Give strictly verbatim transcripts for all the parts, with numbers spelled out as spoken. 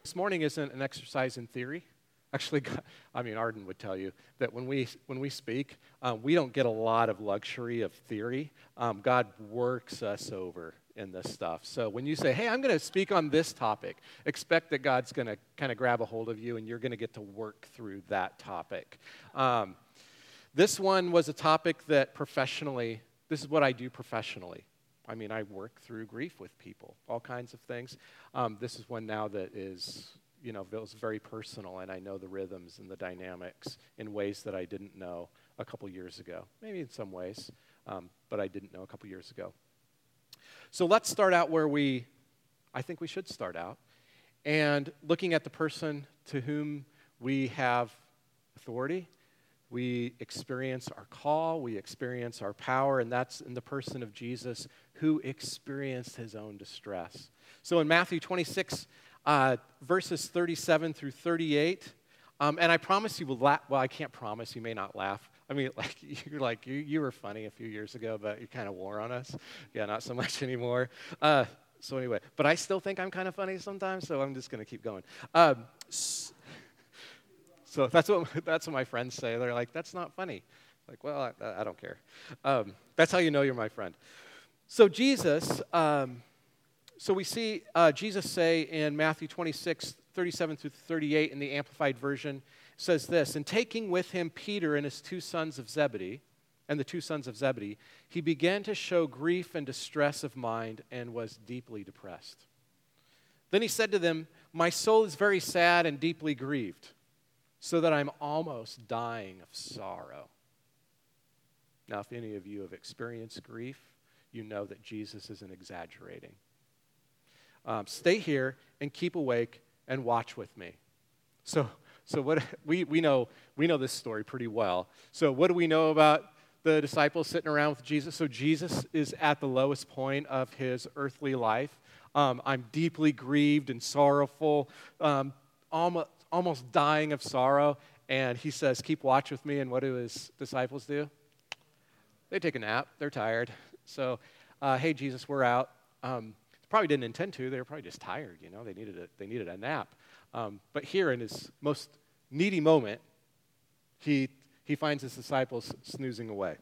This morning isn't an exercise in theory. Actually, God- I mean, Arden would tell you that when we when we speak, um, we don't get a lot of luxury of theory. Um, God works us over in this stuff. So when you say, hey, I'm going to speak on this topic, expect that God's going to kind of grab a hold of you and you're going to get to work through that topic. Um, this one was a topic that professionally, this is what I do professionally. I mean, I work through grief with people, all kinds of things. Um, this is one now that is, you know, feels very personal, and I know the rhythms and the dynamics in ways that I didn't know a couple years ago. Maybe in some ways, um, but I didn't know a couple years ago. So let's start out where we, I think we should start out, and looking at the person to whom we have authority. We experience our call, we experience our power, and that's in the person of Jesus, who experienced his own distress. So in Matthew twenty-six, uh, verses thirty-seven through thirty-eight, um, and I promise you will laugh. Well, I can't promise, you may not laugh. I mean, like you're like, you, you were funny a few years ago, but you kind of wore on us. Yeah, not so much anymore. Uh, so anyway, but I still think I'm kind of funny sometimes, so I'm just going to keep going. Um, So that's what that's what my friends say. They're like, "That's not funny." Like, well, I, I don't care. Um, that's how you know you're my friend. So Jesus, um, so we see uh, Jesus say in Matthew twenty-six, thirty-seven through thirty-eight in the Amplified Version, says this: "And taking with him Peter and his two sons of Zebedee, and the two sons of Zebedee, he began to show grief and distress of mind, and was deeply depressed. Then he said to them, 'My soul is very sad and deeply grieved, so that I'm almost dying of sorrow.'" Now, if any of you have experienced grief, you know that Jesus isn't exaggerating. Um, stay here and keep awake and watch with me. So, so what we we know we know this story pretty well. So, what do we know about the disciples sitting around with Jesus? So, Jesus is at the lowest point of his earthly life. Um, I'm deeply grieved and sorrowful. Um, almost. almost dying of sorrow, and he says, keep watch with me, and what do his disciples do? They take a nap. They're tired. So, uh, hey, Jesus, we're out. Um, probably didn't intend to. They were probably just tired, you know. They needed a, they needed a nap. Um, but here in his most needy moment, he, he finds his disciples snoozing away.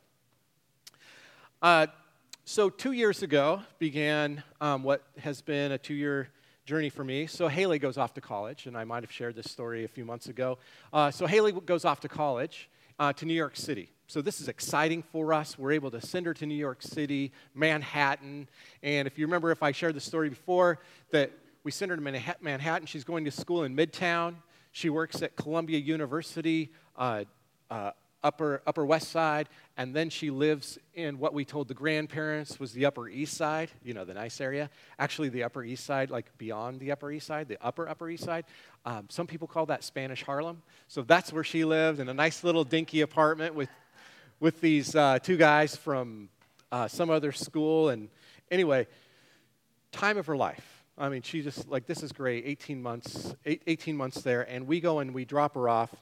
Uh, so two years ago began um, what has been a two-year journey for me. So Haley goes off to college, and I might have shared this story a few months ago. Uh, so Haley goes off to college uh, to New York City. So this is exciting for us. We're able to send her to New York City, Manhattan. And if you remember, if I shared the story before, that we send her to Manhattan. She's going to school in Midtown. She works at Columbia University, uh, uh, Upper Upper West Side, and then she lives in what we told the grandparents was the Upper East Side, you know, the nice area. Actually, the Upper East Side, like beyond the Upper East Side, the Upper Upper East Side. Um, some people call that Spanish Harlem. So that's where she lived, in a nice little dinky apartment with with these uh, two guys from uh, some other school. And anyway, time of her life. I mean, she just, like, this is great, eighteen months, eight, eighteen months there, and we go and we drop her off.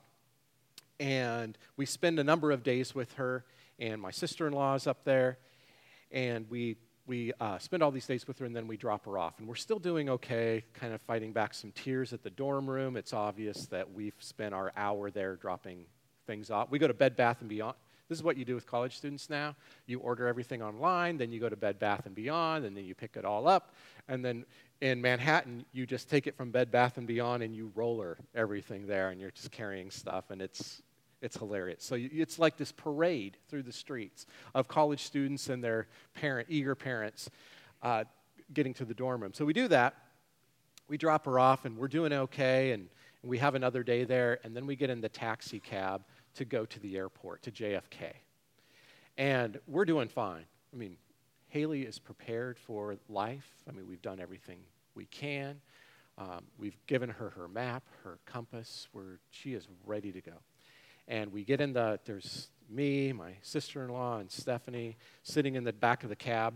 And we spend a number of days with her, and my sister-in-law is up there, and we we uh, spend all these days with her, and then we drop her off. And we're still doing okay, kind of fighting back some tears at the dorm room. It's obvious that we've spent our hour there dropping things off. We go to Bed Bath and Beyond. This is what you do with college students now. You order everything online, then you go to Bed Bath and Beyond, and then you pick it all up. And then in Manhattan, you just take it from Bed Bath and Beyond, and you roller everything there, and you're just carrying stuff, and it's It's hilarious. So it's like this parade through the streets of college students and their parent, eager parents uh, getting to the dorm room. So we do that. We drop her off, and we're doing okay, and, and we have another day there, and then we get in the taxi cab to go to the airport, to J F K. And we're doing fine. I mean, Haley is prepared for life. I mean, we've done everything we can. Um, we've given her her map, her compass, where she is ready to go. And we get in the, there's me, my sister-in-law, and Stephanie sitting in the back of the cab.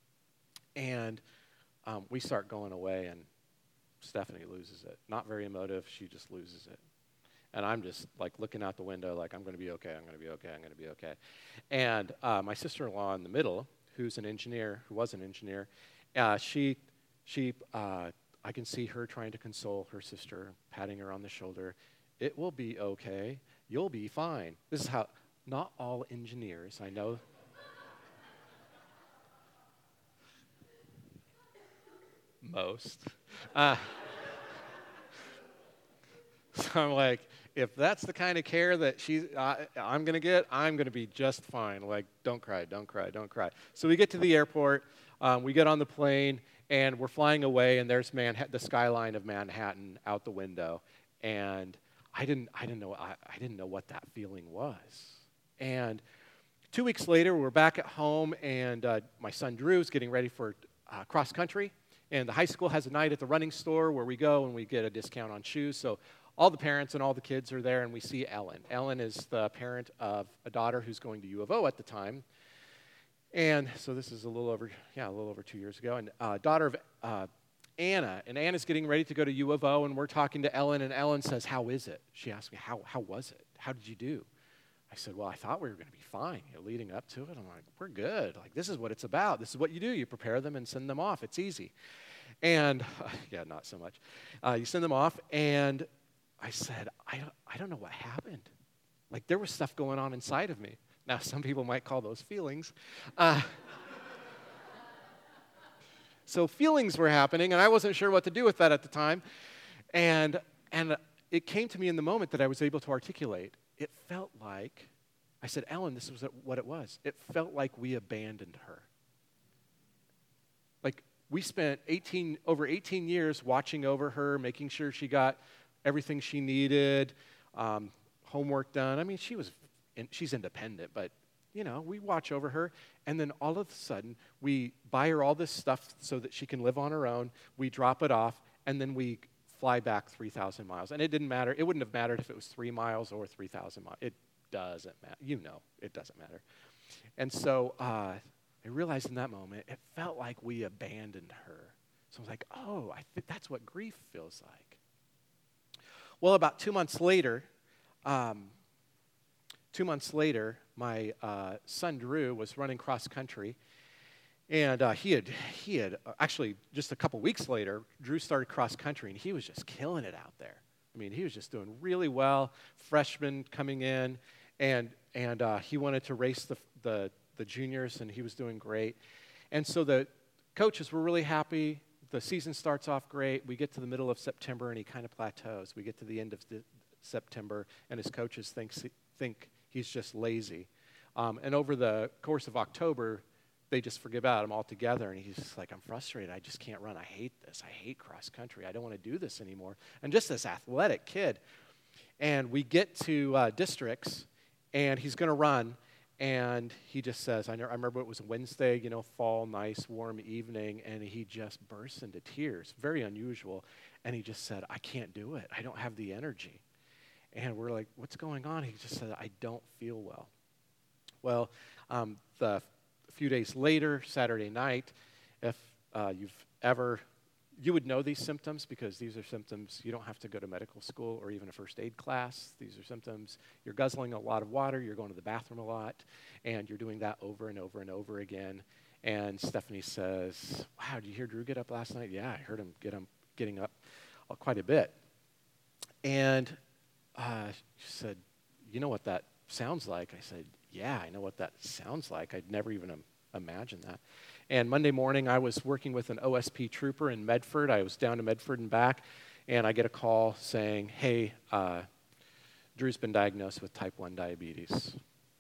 And um, we start going away, and Stephanie loses it. Not very emotive, she just loses it. And I'm just like looking out the window like, I'm going to be okay, I'm going to be okay, I'm going to be okay. And uh, my sister-in-law in the middle, who's an engineer, who was an engineer, uh, she, she uh, I can see her trying to console her sister, patting her on the shoulder. It will be okay. You'll be fine. This is how, not all engineers, I know. Most. Uh, so I'm like, if that's the kind of care that she's, uh, I'm going to get, I'm going to be just fine. Like, don't cry, don't cry, don't cry. So we get to the airport, um, we get on the plane, and we're flying away, and there's Manha- the skyline of Manhattan out the window. And I didn't, I didn't know, I, I didn't know what that feeling was. And two weeks later, we're back at home, and uh, my son Drew is getting ready for uh, cross country. And the high school has a night at the running store where we go and we get a discount on shoes. So all the parents and all the kids are there, and we see Ellen. Ellen is the parent of a daughter who's going to U of O at the time. And so this is a little over, yeah, a little over two years ago. And uh, daughter of uh, Anna, and Anna's getting ready to go to U of O, and we're talking to Ellen, and Ellen says, "How is it?" She asked me, how, how was it? How did you do? I said, well, I thought we were going to be fine, you know, leading up to it. I'm like, we're good. Like, this is what it's about. This is what you do. You prepare them and send them off. It's easy. And, uh, yeah, not so much. Uh, you send them off, and I said, I don't, I don't know what happened. Like, there was stuff going on inside of me. Now, some people might call those feelings. Uh, so feelings were happening, and I wasn't sure what to do with that at the time. And, and it came to me in the moment that I was able to articulate. It felt like, I said, Ellen, this was what it was. It felt like we abandoned her. Like, we spent eighteen over eighteen years watching over her, making sure she got everything she needed, um, homework done. I mean, she was, in, she's independent, but, you know, we watch over her. And then all of a sudden, we buy her all this stuff so that she can live on her own. We drop it off, and then we fly back three thousand miles. And it didn't matter. It wouldn't have mattered if it was three miles or three thousand miles. It doesn't matter. You know, it doesn't matter. And so uh, I realized in that moment, it felt like we abandoned her. So I was like, oh, I think that's what grief feels like. Well, about two months later, um, two months later, my uh, son Drew was running cross country. And uh, he had, he had uh, actually, just a couple weeks later, Drew started cross country, and he was just killing it out there. I mean, he was just doing really well, freshman coming in, and and uh, he wanted to race the, the the juniors, and he was doing great. And so the coaches were really happy. The season starts off great. We get to the middle of September, and he kind of plateaus. We get to the end of the September, and his coaches think, think he's just lazy. Um, and over the course of October, they just forget about him altogether, and he's just like, I'm frustrated. I just can't run. I hate this. I hate cross country. I don't want to do this anymore. And just this athletic kid. And we get to uh, districts, and he's going to run, and he just says, I, know, I remember it was a Wednesday, you know, fall, nice, warm evening, and he just burst into tears. Very unusual. And he just said, I can't do it. I don't have the energy. And we're like, what's going on? He just said, I don't feel well. Well, um, the A few days later, Saturday night, if uh, you've ever, you would know these symptoms because these are symptoms, you don't have to go to medical school or even a first aid class. These are symptoms, you're guzzling a lot of water, you're going to the bathroom a lot, and you're doing that over and over and over again. And Stephanie says, wow, did you hear Drew get up last night? Yeah, I heard him get him getting up uh, quite a bit. And uh, she said, you know what that sounds like? I said, yeah, I know what that sounds like. I'd never even um, imagined that. And Monday morning, I was working with an O S P trooper in Medford. I was down to Medford and back, and I get a call saying, hey, uh, Drew's been diagnosed with type one diabetes.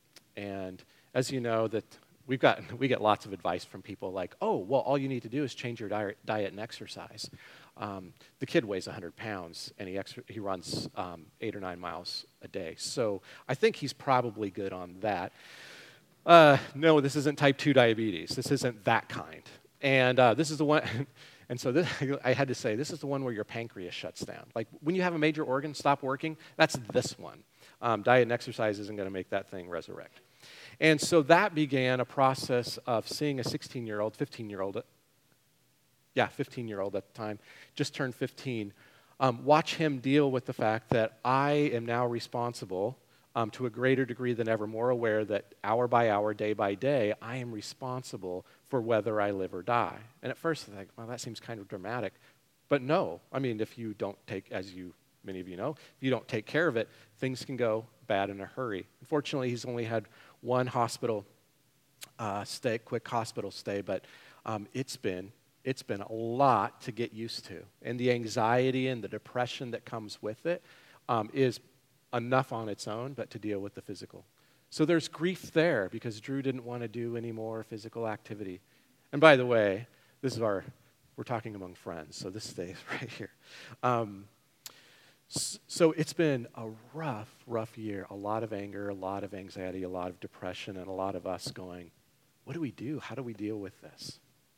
And as you know, that we've got, we get lots of advice from people like, oh, well, all you need to do is change your diet, diet and exercise. Um, the kid weighs one hundred pounds, and he, ex- he runs um, eight or nine miles a day. So I think he's probably good on that. Uh, no, this isn't type two diabetes. This isn't that kind. And uh, this is the one, and so this, I had to say, this is the one where your pancreas shuts down. Like when you have a major organ stop working, that's this one. Um, diet and exercise isn't going to make that thing resurrect. And so that began a process of seeing a sixteen-year-old, fifteen-year-old, yeah, fifteen-year-old at the time, just turned fifteen, um, watch him deal with the fact that I am now responsible um, to a greater degree than ever, more aware that hour by hour, day by day, I am responsible for whether I live or die. And at first I was like, well, that seems kind of dramatic. But no, I mean, if you don't take, as you many of you know, if you don't take care of it, things can go bad in a hurry. Unfortunately, he's only had one hospital uh, stay, quick hospital stay, but um, it's been it's been a lot to get used to, and the anxiety and the depression that comes with it um, is enough on its own, but to deal with the physical. So there's grief there because Drew didn't want to do any more physical activity. And by the way, this is our, we're talking among friends, so this stays right here. Um, so it's been a rough, rough year. A lot of anger, a lot of anxiety, a lot of depression, and a lot of us going, what do we do? How do we deal with this?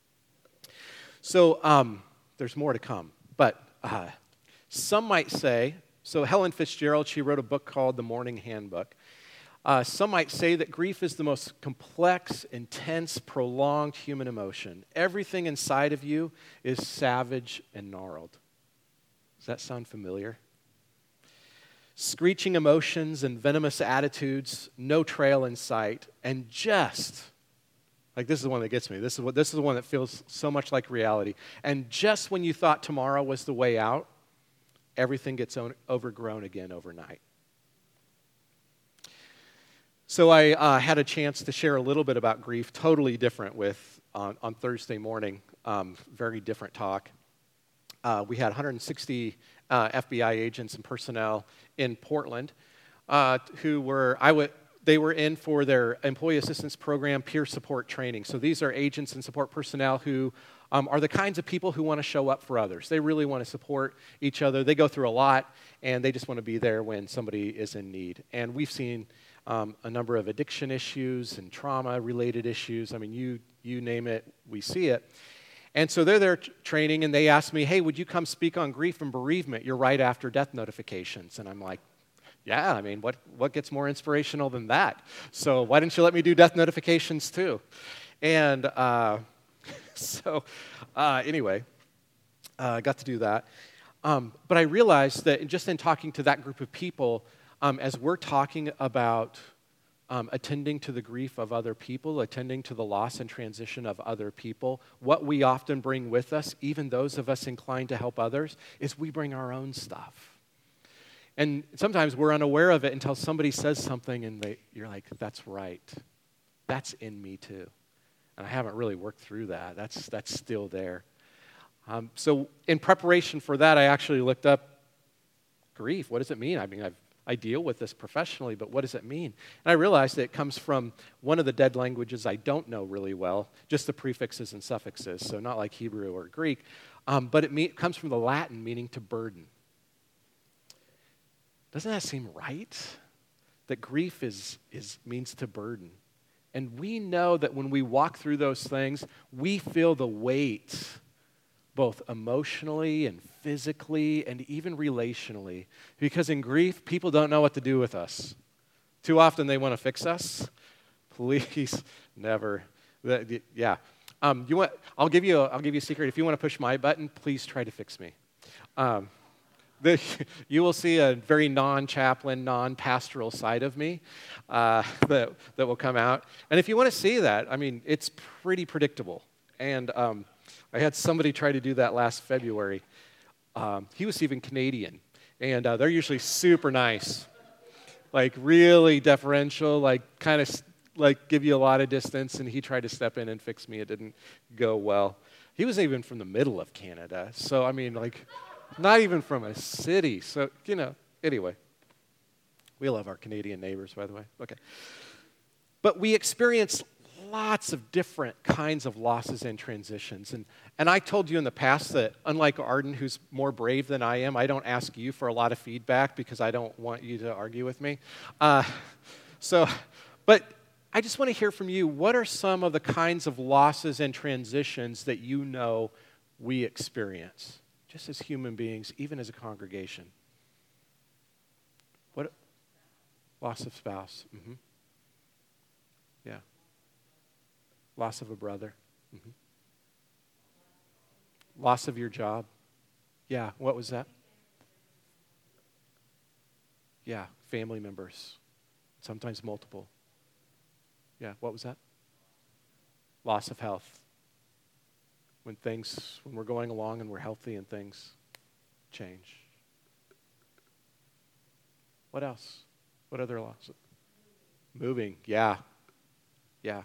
So um, there's more to come. But uh, some might say, so Helen Fitzgerald, she wrote a book called The Mourning Handbook. Uh, some might say that grief is the most complex, intense, prolonged human emotion. Everything inside of you is savage and gnarled. Does that sound familiar? Screeching emotions and venomous attitudes, no trail in sight, and just, like this is the one that gets me. This is what this is the one that feels so much like reality. And just when you thought tomorrow was the way out, everything gets overgrown again overnight. So I uh, had a chance to share a little bit about grief, totally different with on, on Thursday morning, um, very different talk. Uh, we had one hundred sixty uh, F B I agents and personnel in Portland uh, who were, I would, they were in for their Employee Assistance Program peer support training. So these are agents and support personnel who um, are the kinds of people who want to show up for others. They really want to support each other. They go through a lot, and they just want to be there when somebody is in need. And we've seen Um, a number of addiction issues and trauma-related issues. I mean, you you name it, we see it. And so they're there t- training, and they asked me, hey, would you come speak on grief and bereavement? You're right after death notifications. And I'm like, yeah, I mean, what, what gets more inspirational than that? So why didn't you let me do death notifications too? And uh, so uh, anyway, I uh, got to do that. Um, but I realized that just in talking to that group of people, Um, as we're talking about um, attending to the grief of other people, attending to the loss and transition of other people, what we often bring with us, even those of us inclined to help others, is we bring our own stuff. And sometimes we're unaware of it until somebody says something and they, you're like, that's right. That's in me too. And I haven't really worked through that. That's, that's still there. Um, so in preparation for that, I actually looked up grief. What does it mean? I mean, I've I deal with this professionally, but what does it mean? And I realized that it comes from one of the dead languages I don't know really well, just the prefixes and suffixes, so not like Hebrew or Greek, um, but it, me- it comes from the Latin meaning to burden. Doesn't that seem right? That grief is, is means to burden. And we know that when we walk through those things, we feel the weight both emotionally and physically and even relationally. Because in grief, people don't know what to do with us. Too often they want to fix us. Please, never. Yeah. Um, you want? I'll give you. A, I'll give you a secret. If you want to push my button, please try to fix me. Um, the, you will see a very non-chaplain, non-pastoral side of me uh, that that will come out. And if you want to see that, I mean, it's pretty predictable. And um, I had somebody try to do that last February. Um, he was even Canadian, and uh, they're usually super nice, like really deferential, like kind of like give you a lot of distance, and he tried to step in and fix me. It didn't go well. He was even from the middle of Canada, so I mean, like, not even from a city. So, you know, anyway, we love our Canadian neighbors, by the way. Okay. But we experience lots of different kinds of losses and transitions. And, and I told you in the past that unlike Arden, who's more brave than I am, I don't ask you for a lot of feedback because I don't want you to argue with me. Uh, so, but I just want to hear from you. What are some of the kinds of losses and transitions that you know we experience, just as human beings, even as a congregation? What? Loss of spouse. Mm-hmm. Yeah. Loss of a brother. Mm-hmm. Loss of your job. Yeah, what was that? Yeah, family members. Sometimes multiple. Yeah, what was that? Loss of health. when things, when we're going along and we're healthy and things change. What else? What other loss? Moving, yeah. Yeah.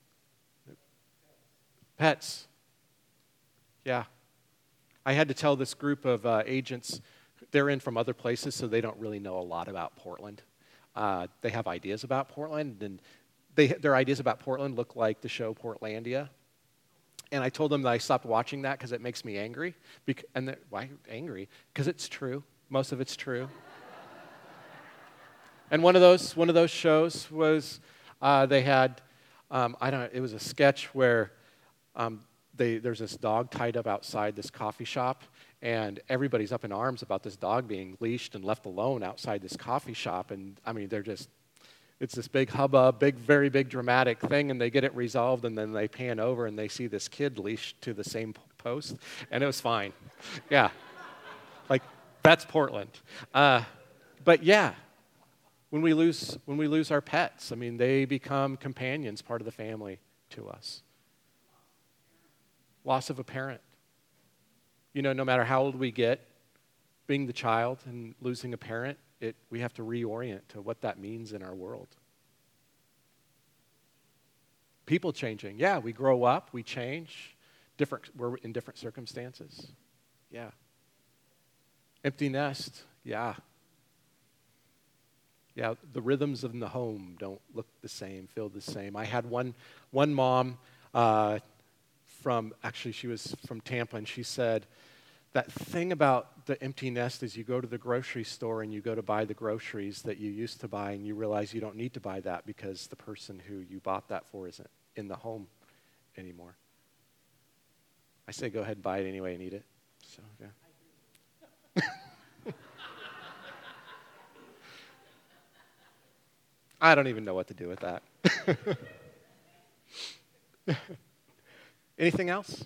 Pets. Yeah. I had to tell this group of uh, agents, they're in from other places, so they don't really know a lot about Portland. Uh, they have ideas about Portland, and they, their ideas about Portland look like the show Portlandia. And I told them that I stopped watching that because it makes me angry. Bec- and why angry? Because it's true. Most of it's true. And one of those one of those shows was uh, they had um, I don't know. It was a sketch where um, they, there's this dog tied up outside this coffee shop, and everybody's up in arms about this dog being leashed and left alone outside this coffee shop. And I mean, they're just it's this big hubbub, big, very big dramatic thing, and they get it resolved, and then they pan over and they see this kid leashed to the same post, and it was fine. Yeah, like that's Portland. Uh, but yeah. When we lose when we lose our pets, I mean, they become companions, part of the family to us. Loss of a parent. You know, no matter how old we get, being the child and losing a parent, it, we have to reorient to what that means in our world. People changing. Yeah, we grow up, we change. Different, we're in different circumstances. Yeah. Empty nest. Yeah. Yeah, the rhythms in the home don't look the same, feel the same. I had one one mom uh, from, actually she was from Tampa, and she said, that thing about the empty nest is you go to the grocery store and you go to buy the groceries that you used to buy, and you realize you don't need to buy that because the person who you bought that for isn't in the home anymore. I say go ahead and buy it anyway and eat it. So, yeah. I don't even know what to do with that. Anything else?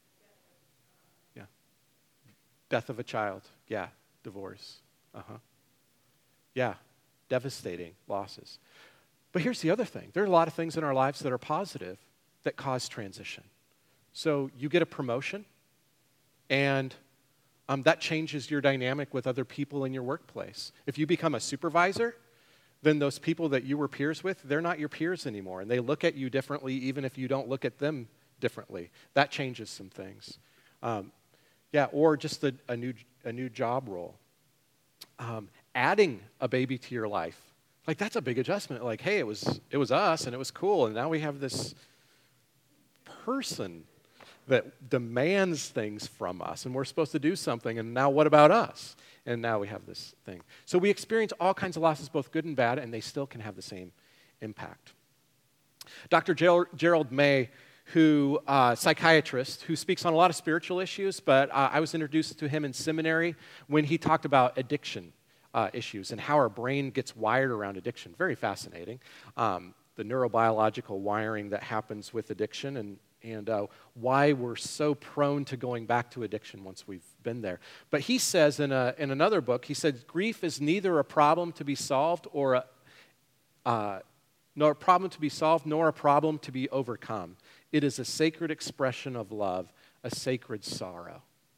Yeah. Death of a child. Yeah. Divorce. Uh-huh. Yeah. Devastating losses. But here's the other thing. There are a lot of things in our lives that are positive that cause transition. So you get a promotion, and um, that changes your dynamic with other people in your workplace. If you become a supervisor, then those people that you were peers with, they're not your peers anymore, and they look at you differently even if you don't look at them differently. That changes some things. Um, yeah, or just a, a new a new job role. Um, adding a baby to your life, like that's a big adjustment. Like, hey, it was it was us and it was cool, and now we have this person that demands things from us, and we're supposed to do something, and now what about us? And now we have this thing. So we experience all kinds of losses, both good and bad, and they still can have the same impact. Doctor Ger- Gerald May, who uh, psychiatrist, who speaks on a lot of spiritual issues, but uh, I was introduced to him in seminary when he talked about addiction uh, issues and how our brain gets wired around addiction. Very fascinating. Um, the neurobiological wiring that happens with addiction, and and uh, why we're so prone to going back to addiction once we've been there. But he says in, a, in another book, he said, grief is neither a problem to be solved or a, uh, nor a problem to be solved, nor a problem to be overcome. It is a sacred expression of love, a sacred sorrow.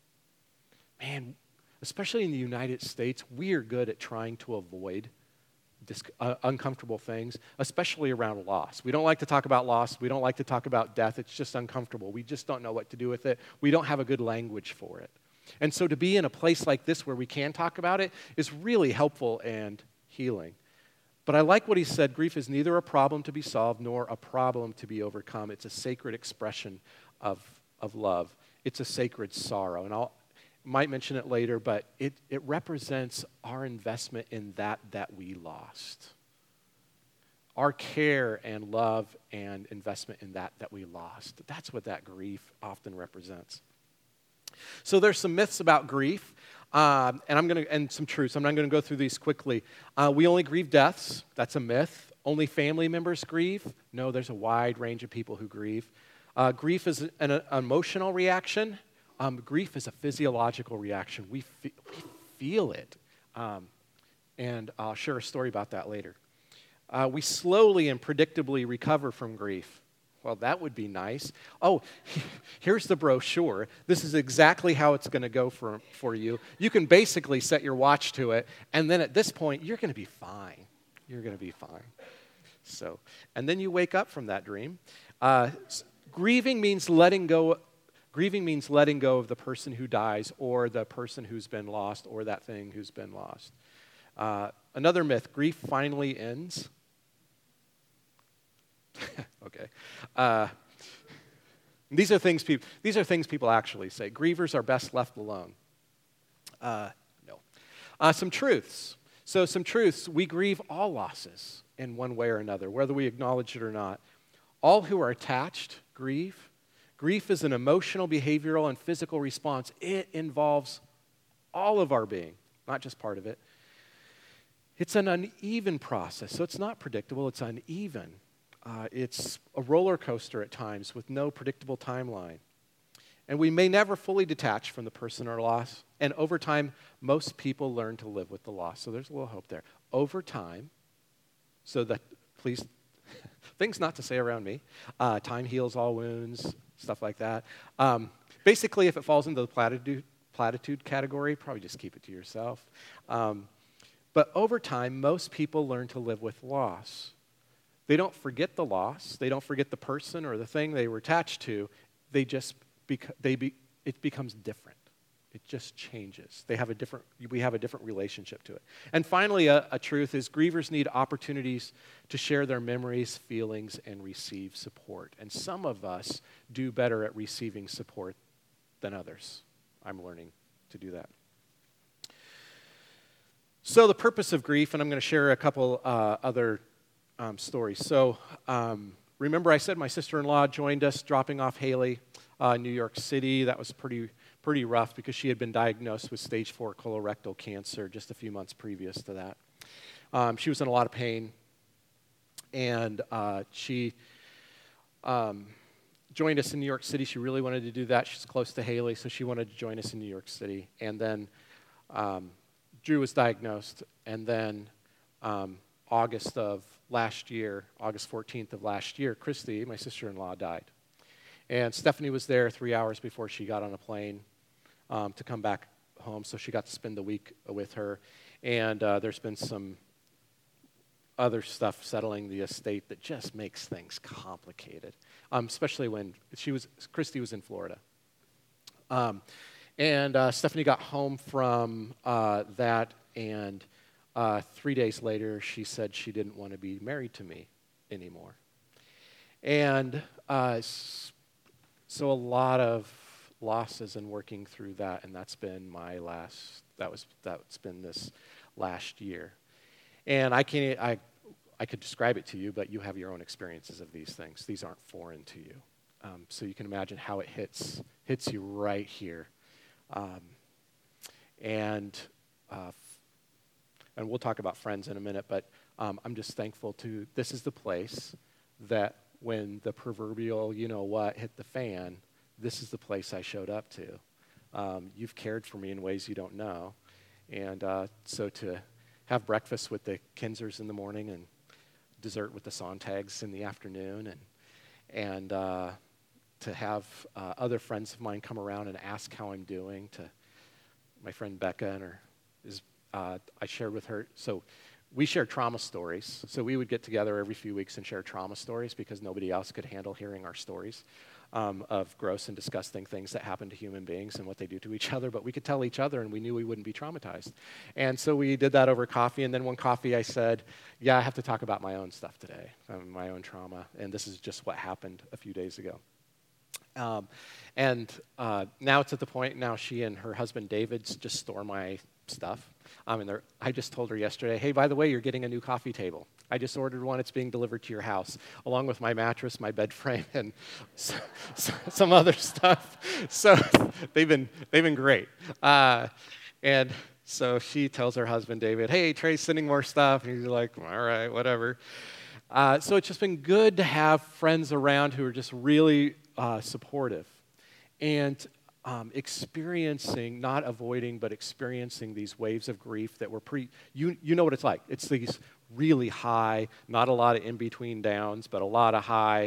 Man, especially in the United States, we are good at trying to avoid Dis- uh, uncomfortable things, especially around loss. We don't like to talk about loss. We don't like to talk about death. It's just uncomfortable. We just don't know what to do with it. We don't have a good language for it. And so to be in a place like this where we can talk about it is really helpful and healing. But I like what he said, grief is neither a problem to be solved nor a problem to be overcome. It's a sacred expression of, of love. It's a sacred sorrow. And I'll might mention it later, but it, it represents our investment in that that we lost. Our care and love and investment in that that we lost. That's what that grief often represents. So there's some myths about grief, um, and I'm going to and some truths. I'm not going to go through these quickly. Uh, we only grieve deaths. That's a myth. Only family members grieve. No, there's a wide range of people who grieve. Uh, grief is an, an emotional reaction. Um, grief is a physiological reaction. We, fe- we feel it. Um, and I'll share a story about that later. Uh, we slowly and predictably recover from grief. well, that would be nice. Oh, here's the brochure. This is exactly how it's going to go for, for you. You can basically set your watch to it, and then at this point, you're going to be fine. You're going to be fine. So, and then you wake up from that dream. Uh, grieving means letting go. Grieving means letting go of the person who dies, or the person who's been lost, or that thing who's been lost. Uh, another myth: grief finally ends. Okay. Uh, these are things people. These are things people actually say. Grievers are best left alone. Uh, no. Uh, some truths. So some truths. We grieve all losses in one way or another, whether we acknowledge it or not. All who are attached grieve. Grief is an emotional, behavioral, and physical response. It involves all of our being, not just part of it. It's an uneven process, so it's not predictable. It's uneven. Uh, it's a roller coaster at times with no predictable timeline. And we may never fully detach from the person or loss. And over time, most people learn to live with the loss. So there's a little hope there. Over time, so that, please, things not to say around me. Uh, time heals all wounds, stuff like that. Um, basically, if it falls into the platitude, platitude category, probably just keep it to yourself. Um, but over time, most people learn to live with loss. They don't forget the loss. They don't forget the person or the thing they were attached to. They just, bec- they be, it becomes different. It just changes. They have a different, we have a different relationship to it. And finally, a, a truth is grievers need opportunities to share their memories, feelings, and receive support. And some of us do better at receiving support than others. I'm learning to do that. So the purpose of grief, and I'm going to share a couple uh, other um, stories. So um, remember I said my sister-in-law joined us dropping off Haley uh, in New York City. That was pretty pretty rough because she had been diagnosed with stage four colorectal cancer just a few months previous to that. Um, she was in a lot of pain, and uh, she um, joined us in New York City. She really wanted to do that. She's close to Haley, so she wanted to join us in New York City. And then um, Drew was diagnosed, and then um, August of last year, August fourteenth of last year, Christy, my sister-in-law, died. And Stephanie was there three hours before she got on a plane um, to come back home, so she got to spend the week with her. And uh, there's been some other stuff settling the estate that just makes things complicated, um, especially when she was, Christy was in Florida. Um, and uh, Stephanie got home from uh, that, and uh, three days later, she said she didn't want to be married to me anymore. And uh, so a lot of losses and working through that, and that's been my last, that was, that's been this last year. And I can't, I, I could describe it to you, but you have your own experiences of these things. These aren't foreign to you. Um, so you can imagine how it hits, hits you right here. Um, and, uh, and we'll talk about friends in a minute, but um, I'm just thankful to, this is the place that when the proverbial, you know what, hit the fan, this is the place I showed up to. Um, you've cared for me in ways you don't know. And uh, so to have breakfast with the Kinzers in the morning and dessert with the Sontags in the afternoon, and and uh, to have uh, other friends of mine come around and ask how I'm doing, to my friend Becca, and her, is, uh, I shared with her, so we share trauma stories. So we would get together every few weeks and share trauma stories because nobody else could handle hearing our stories um, of gross and disgusting things that happen to human beings and what they do to each other. But we could tell each other, and we knew we wouldn't be traumatized. And so we did that over coffee. And then one coffee I said, yeah, I have to talk about my own stuff today, um, my own trauma. And this is just what happened a few days ago. Um, and uh, now it's at the point, now she and her husband David just store my stuff. Um, and I just told her yesterday, hey, by the way, you're getting a new coffee table. I just ordered one. It's being delivered to your house, along with my mattress, my bed frame, and so, so, some other stuff. So they've been they've been great. Uh, and so she tells her husband, David, hey, Trey's sending more stuff. And he's like, all right, whatever. Uh, so it's just been good to have friends around who are just really uh, supportive. And Um, experiencing, not avoiding, but experiencing these waves of grief that were pretty, you, you know what it's like. It's these really high, not a lot of in-between downs, but a lot of high,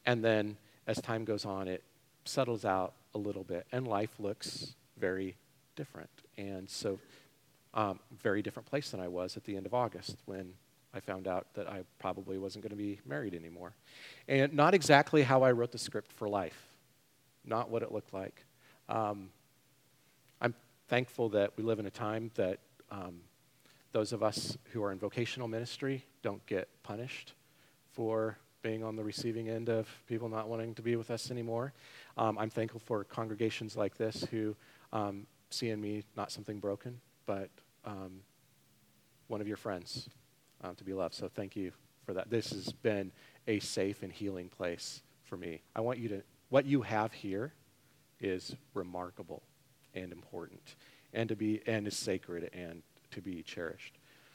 and then as time goes on, it settles out a little bit, and life looks very different. And so, um, very different place than I was at the end of August when I found out that I probably wasn't going to be married anymore. And not exactly how I wrote the script for life, not what it looked like. Um, I'm thankful that we live in a time that um, those of us who are in vocational ministry don't get punished for being on the receiving end of people not wanting to be with us anymore. Um, I'm thankful for congregations like this who um, see in me not something broken, but um, one of your friends um, to be loved. So thank you for that. This has been a safe and healing place for me. I want you to, what you have here is remarkable and important and to be, and is sacred and to be cherished.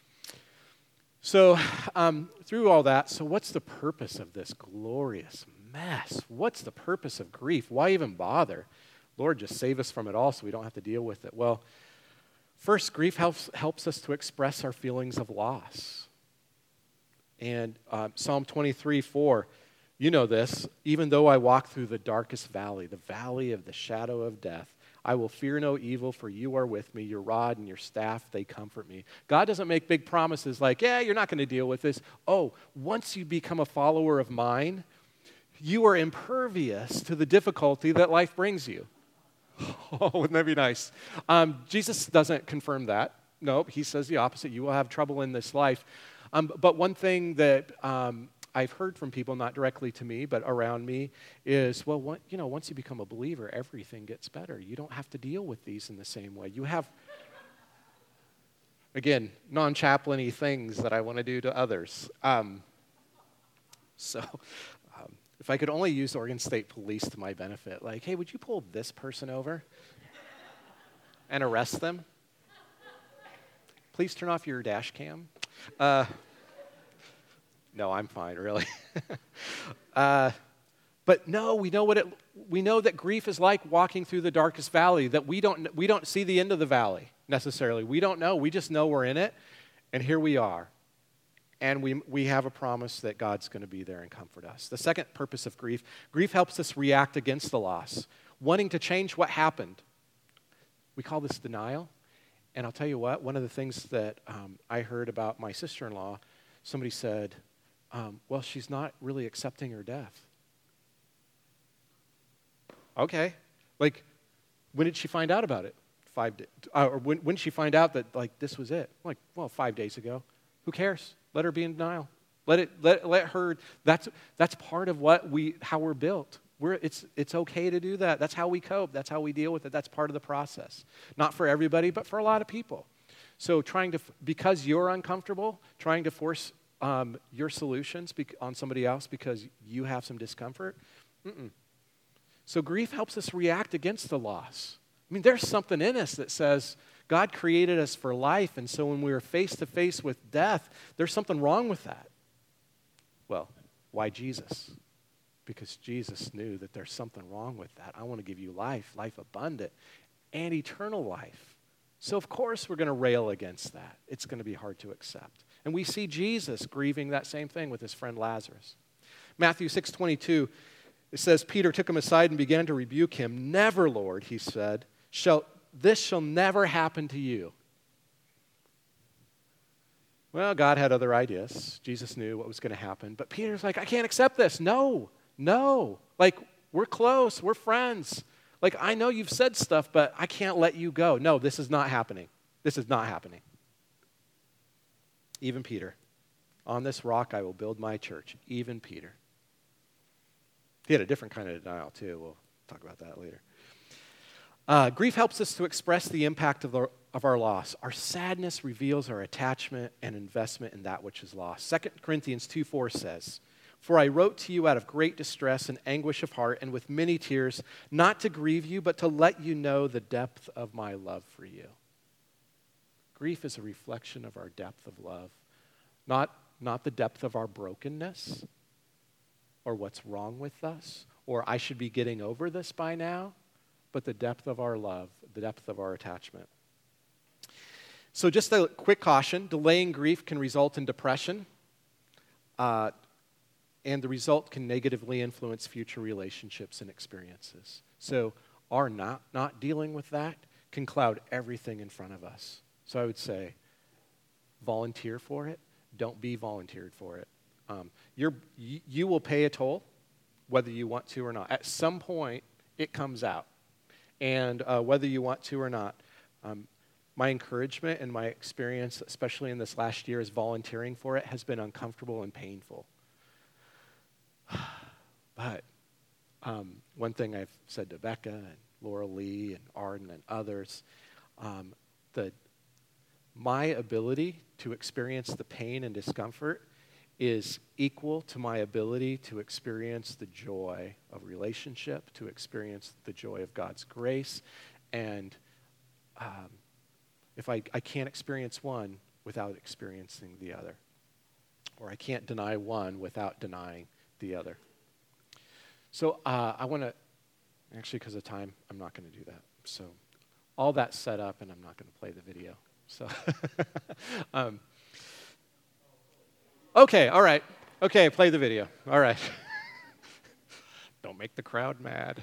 So um, through all that, so what's the purpose of this glorious mess? What's the purpose of grief? Why even bother? Lord, just save us from it all so we don't have to deal with it. Well, first, grief helps, helps us to express our feelings of loss. And uh, Psalm twenty-three, four, you know this, even though I walk through the darkest valley, the valley of the shadow of death, I will fear no evil, for you are with me. Your rod and your staff, they comfort me. God doesn't make big promises like, yeah, you're not going to deal with this. Oh, once you become a follower of mine, you are impervious to the difficulty that life brings you. Oh, wouldn't that be nice? Um, Jesus doesn't confirm that. No, he says the opposite. You will have trouble in this life. Um, but one thing that um, I've heard from people, not directly to me, but around me, is, well, one, you know, once you become a believer, everything gets better. You don't have to deal with these in the same way. You have, again, non-chaplain-y things that I want to do to others. Um, so um, if I could only use Oregon State Police to my benefit, like, hey, would you pull this person over and arrest them? Please turn off your dash cam. Uh, no, I'm fine, really. uh, but no, we know what it. We know that grief is like walking through the darkest valley. That we don't we don't see the end of the valley necessarily. We don't know. We just know we're in it, and here we are, and we we have a promise that God's going to be there and comfort us. The second purpose of grief: grief helps us react against the loss, wanting to change what happened. We call this denial. And I'll tell you what, one of the things that um, I heard about my sister-in-law, somebody said, um, well, she's not really accepting her death. Okay. Like, when did she find out about it? Five days. Uh, or when, when did she find out that, like, this was it? I'm like, well, five days ago. Who cares? Let her be in denial. Let it, let, let her, that's, that's part of what we, how we're built. We're, it's, it's okay to do that. That's how we cope. That's how we deal with it. That's part of the process. Not for everybody, but for a lot of people. So trying to, because you're uncomfortable, trying to force um, your solutions on somebody else because you have some discomfort, mm-mm. So grief helps us react against the loss. I mean, there's something in us that says God created us for life, and so when we are face to face with death, there's something wrong with that. Well, why Jesus? Because Jesus knew that there's something wrong with that. I want to give you life, life abundant, and eternal life. So of course we're going to rail against that. It's going to be hard to accept. And we see Jesus grieving that same thing with his friend Lazarus. Matthew six twenty-two, it says, Peter took him aside and began to rebuke him. Never, Lord, he said, shall this shall never happen to you. Well, God had other ideas. Jesus knew what was going to happen. But Peter's like, I can't accept this. No. No, like, we're close, we're friends. Like, I know you've said stuff, but I can't let you go. No, this is not happening. This is not happening. Even Peter, on this rock I will build my church. Even Peter. He had a different kind of denial, too. We'll talk about that later. Uh, grief helps us to express the impact of, the, of our loss. Our sadness reveals our attachment and investment in that which is lost. Second Corinthians two four says, for I wrote to you out of great distress and anguish of heart and with many tears, not to grieve you, but to let you know the depth of my love for you. Grief is a reflection of our depth of love, not, not the depth of our brokenness or what's wrong with us, or I should be getting over this by now, but the depth of our love, the depth of our attachment. So just a quick caution, delaying grief can result in depression. Uh, and the result can negatively influence future relationships and experiences. So our not, not dealing with that can cloud everything in front of us. So I would say, volunteer for it. Don't be volunteered for it. Um, you're, you, you will pay a toll, whether you want to or not. At some point, it comes out. And uh, whether you want to or not, um, my encouragement and my experience, especially in this last year as volunteering for it, has been uncomfortable and painful. But um, one thing I've said to Becca and Laura Lee and Arden and others, um, the, my ability to experience the pain and discomfort is equal to my ability to experience the joy of relationship, to experience the joy of God's grace. And um, if I, I can't experience one without experiencing the other, or I can't deny one without denying the other. So uh, I want to, actually because of time, I'm not going to do that. So all that's set up, and I'm not going to play the video. So, um, okay, all right. Okay, play the video. All right. Don't make the crowd mad.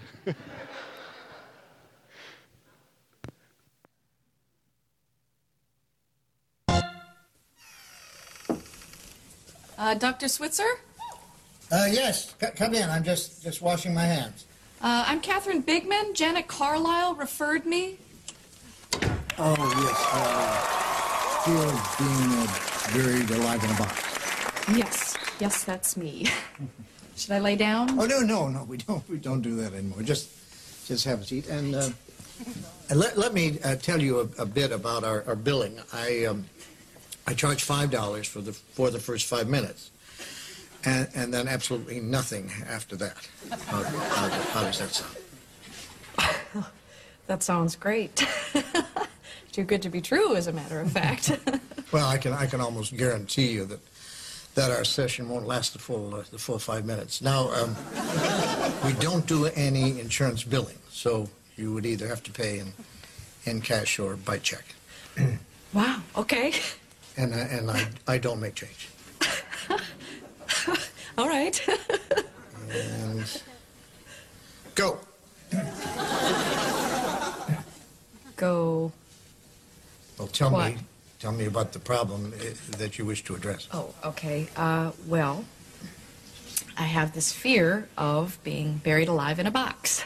Uh, Doctor Switzer? Uh, yes, C- come in. I'm just, just washing my hands. Uh, I'm Catherine Bigman. Janet Carlisle referred me. Oh, yes. Uh, fear of being uh, buried alive in a box. Yes, yes, that's me. Should I lay down? Oh, no, no, no. We don't, we don't do that anymore. Just, just have a seat. And, uh, and let, let me uh, tell you a, a bit about our, our billing. I, um, I charge five dollars for the, for the first five minutes. And, and then absolutely nothing after that. How, how, how does that sound? That sounds great. Too good to be true, as a matter of fact. Well, I can I can almost guarantee you that that our session won't last the full uh, the full five minutes. Now, um, we don't do any insurance billing, so you would either have to pay in in cash or by check. Wow. Okay. And I, and I I don't make change. All right. And go. Go. Well, tell What? me tell me about the problem uh, that you wish to address. Oh, okay. Uh, well, I have this fear of being buried alive in a box.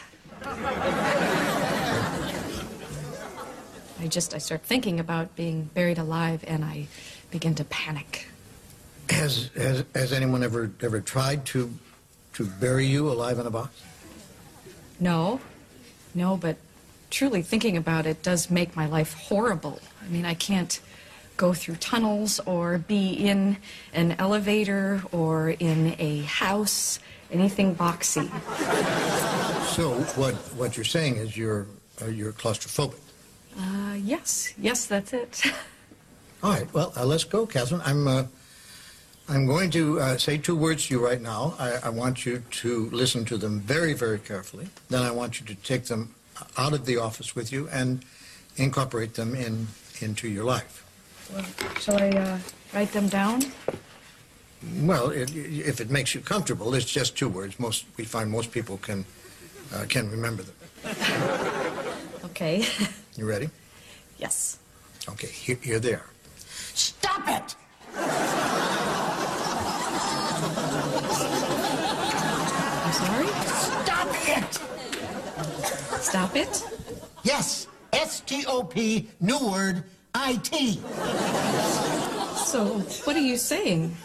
I just, I start thinking about being buried alive and I begin to panic. Has has has anyone ever ever tried to to bury you alive in a box? No, no, but truly thinking about it does make my life horrible. I mean, I can't go through tunnels or be in an elevator or in a house, anything boxy. So what what you're saying is you're uh, you're claustrophobic. Uh, yes, yes, that's it. All right. Well, uh, let's go, Catherine. I'm uh, I'm going to uh, say two words to you right now. I, I want you to listen to them very, very carefully. Then I want you to take them out of the office with you and incorporate them in into your life. Well, shall I uh, write them down? Well, it, if it makes you comfortable, it's just two words. Most we find most people can uh, can remember them. Okay. You ready? Yes. Okay. Here, here they are. Stop it! I'm sorry? Stop it! Stop it? Yes. S T O P, new word, I T. So, what are you saying?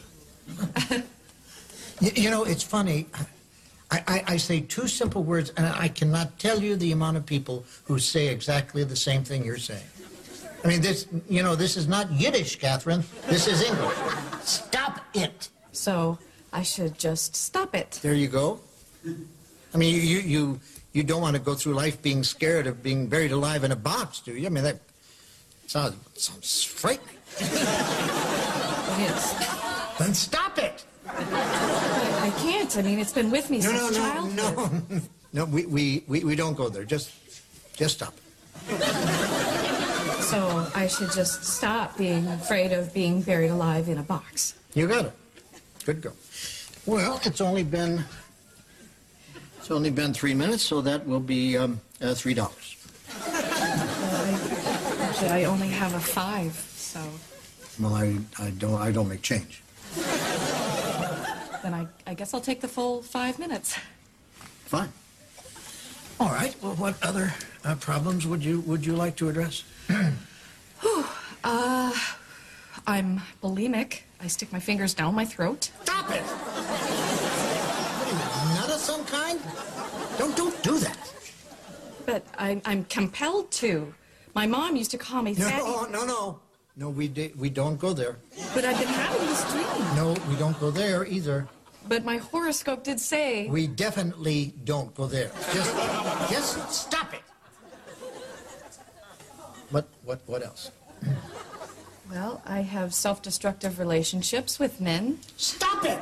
You, you know, it's funny. I, I, I say two simple words, and I cannot tell you the amount of people who say exactly the same thing you're saying. I mean, this, you know, this is not Yiddish, Catherine. This is English. Stop it. So, I should just stop it. There you go. I mean, you, you, you, you don't want to go through life being scared of being buried alive in a box, do you? I mean, that sounds, sounds frightening. It is. Then stop it. I can't. I mean, it's been with me No, since no, no, childhood. no. No, we, we, we, we don't go there. Just, just stop it. So, I should just stop being afraid of being buried alive in a box. You got it. Good go. Well, it's only been it's only been three minutes, so that will be um, uh, three dollars. Actually, I only have a five, so Well, I, I don't I don't make change. then I, I guess I'll take the full five minutes. Fine. All right. Well, what other uh, problems would you would you like to address? Uh, I'm bulimic. I stick my fingers down my throat. Stop it! What are you, nut of some kind? Don't don't do that. But I, I'm compelled to. My mom used to call me fatty. No, no, no, no. We di- we don't go there. But I've been having this dream. No, we don't go there either. But my horoscope did say... We definitely don't go there. Just, just stop it. What, what, what else? Well, I have self-destructive relationships with men. Stop it!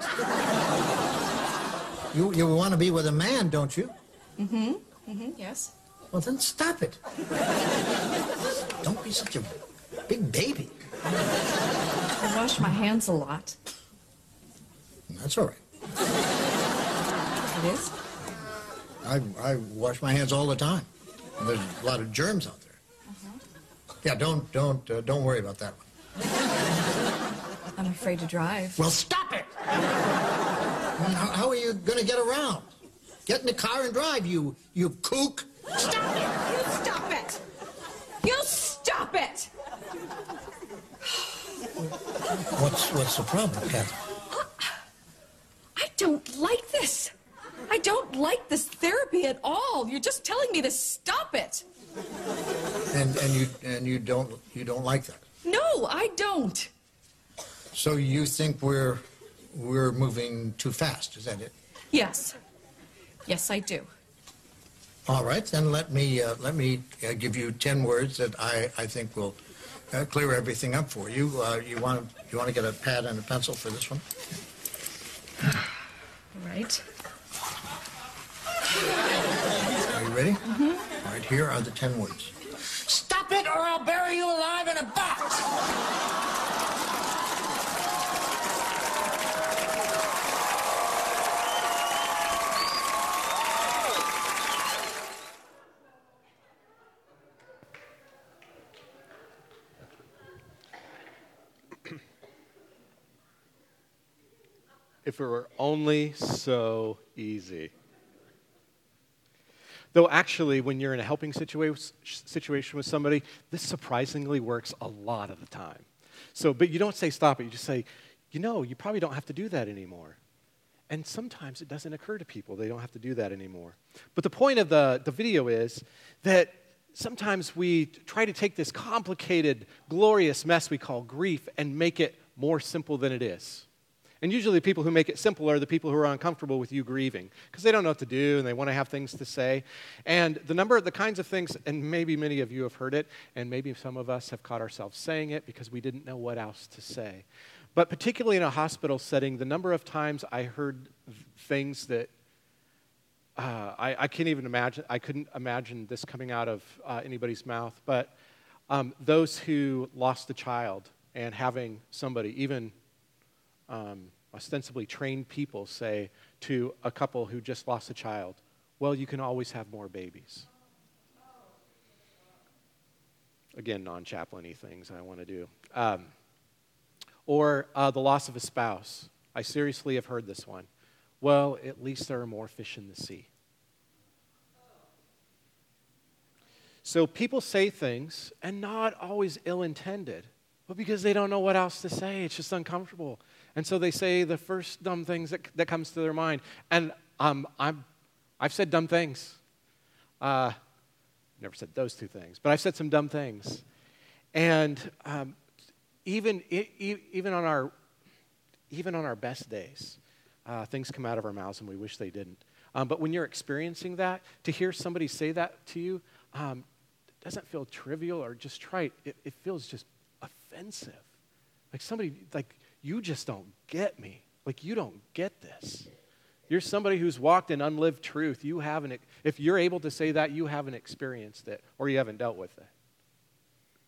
You, you want to be with a man, don't you? Mm-hmm. Mm-hmm, yes. Well, then stop it. Don't be such a big baby. I wash my hands a lot. That's all right. It is? I, I wash my hands all the time. And there's a lot of germs out there. Uh-huh. Yeah, don't, don't, uh, don't worry about that one. I'm afraid to drive. Well, stop it! How, how are you going to get around? Get in the car and drive, you, you kook. Stop it! You stop it! You stop it! What's, what's the problem, Kathy? I don't like this. I don't like this therapy at all. You're just telling me to stop it. And, and you, and you don't, you don't like that? No, I don't. So you think we're, we're moving too fast, is that it? Yes. Yes, I do. All right, then let me, uh, let me uh, give you ten words that I, I think will uh, clear everything up for you. Uh, you want, you want to get a pad and a pencil for this one? All right. Are you ready? Mm-hmm. All right, here are the ten words. Stop it or I'll bury you alive in a box! If it were only so easy. Though actually, when you're in a helping situa- situation with somebody, this surprisingly works a lot of the time. So, but you don't say stop it, you just say, you know, you probably don't have to do that anymore. And sometimes it doesn't occur to people they don't have to do that anymore. But the point of the, the video is that sometimes we try to take this complicated, glorious mess we call grief and make it more simple than it is. And usually the people who make it simple are the people who are uncomfortable with you grieving because they don't know what to do and they want to have things to say. And the number, the kinds of things, and maybe many of you have heard it, and maybe some of us have caught ourselves saying it because we didn't know what else to say. But particularly in a hospital setting, the number of times I heard things that uh, I, I can't even imagine, I couldn't imagine this coming out of uh, anybody's mouth, but um, those who lost a child and having somebody, even Um, ostensibly trained people say to a couple who just lost a child, well, you can always have more babies. Again, non-chaplain-y things I want to do. Um, or uh, the loss of a spouse. I seriously have heard this one. Well, at least there are more fish in the sea. So people say things, and not always ill-intended, but because they don't know what else to say. It's just uncomfortable. And so they say the first dumb things that, that comes to their mind. And um, I'm, I've said dumb things. Uh, never said those two things, but I've said some dumb things. And um, even, e- even, on our, even on our best days, uh, things come out of our mouths and we wish they didn't. Um, but when you're experiencing that, to hear somebody say that to you um, doesn't feel trivial or just trite. It, it feels just offensive. Like somebody, like, you just don't get me. Like, you don't get this. You're somebody who's walked in unlived truth. You haven't, if you're able to say that, you haven't experienced it or you haven't dealt with it.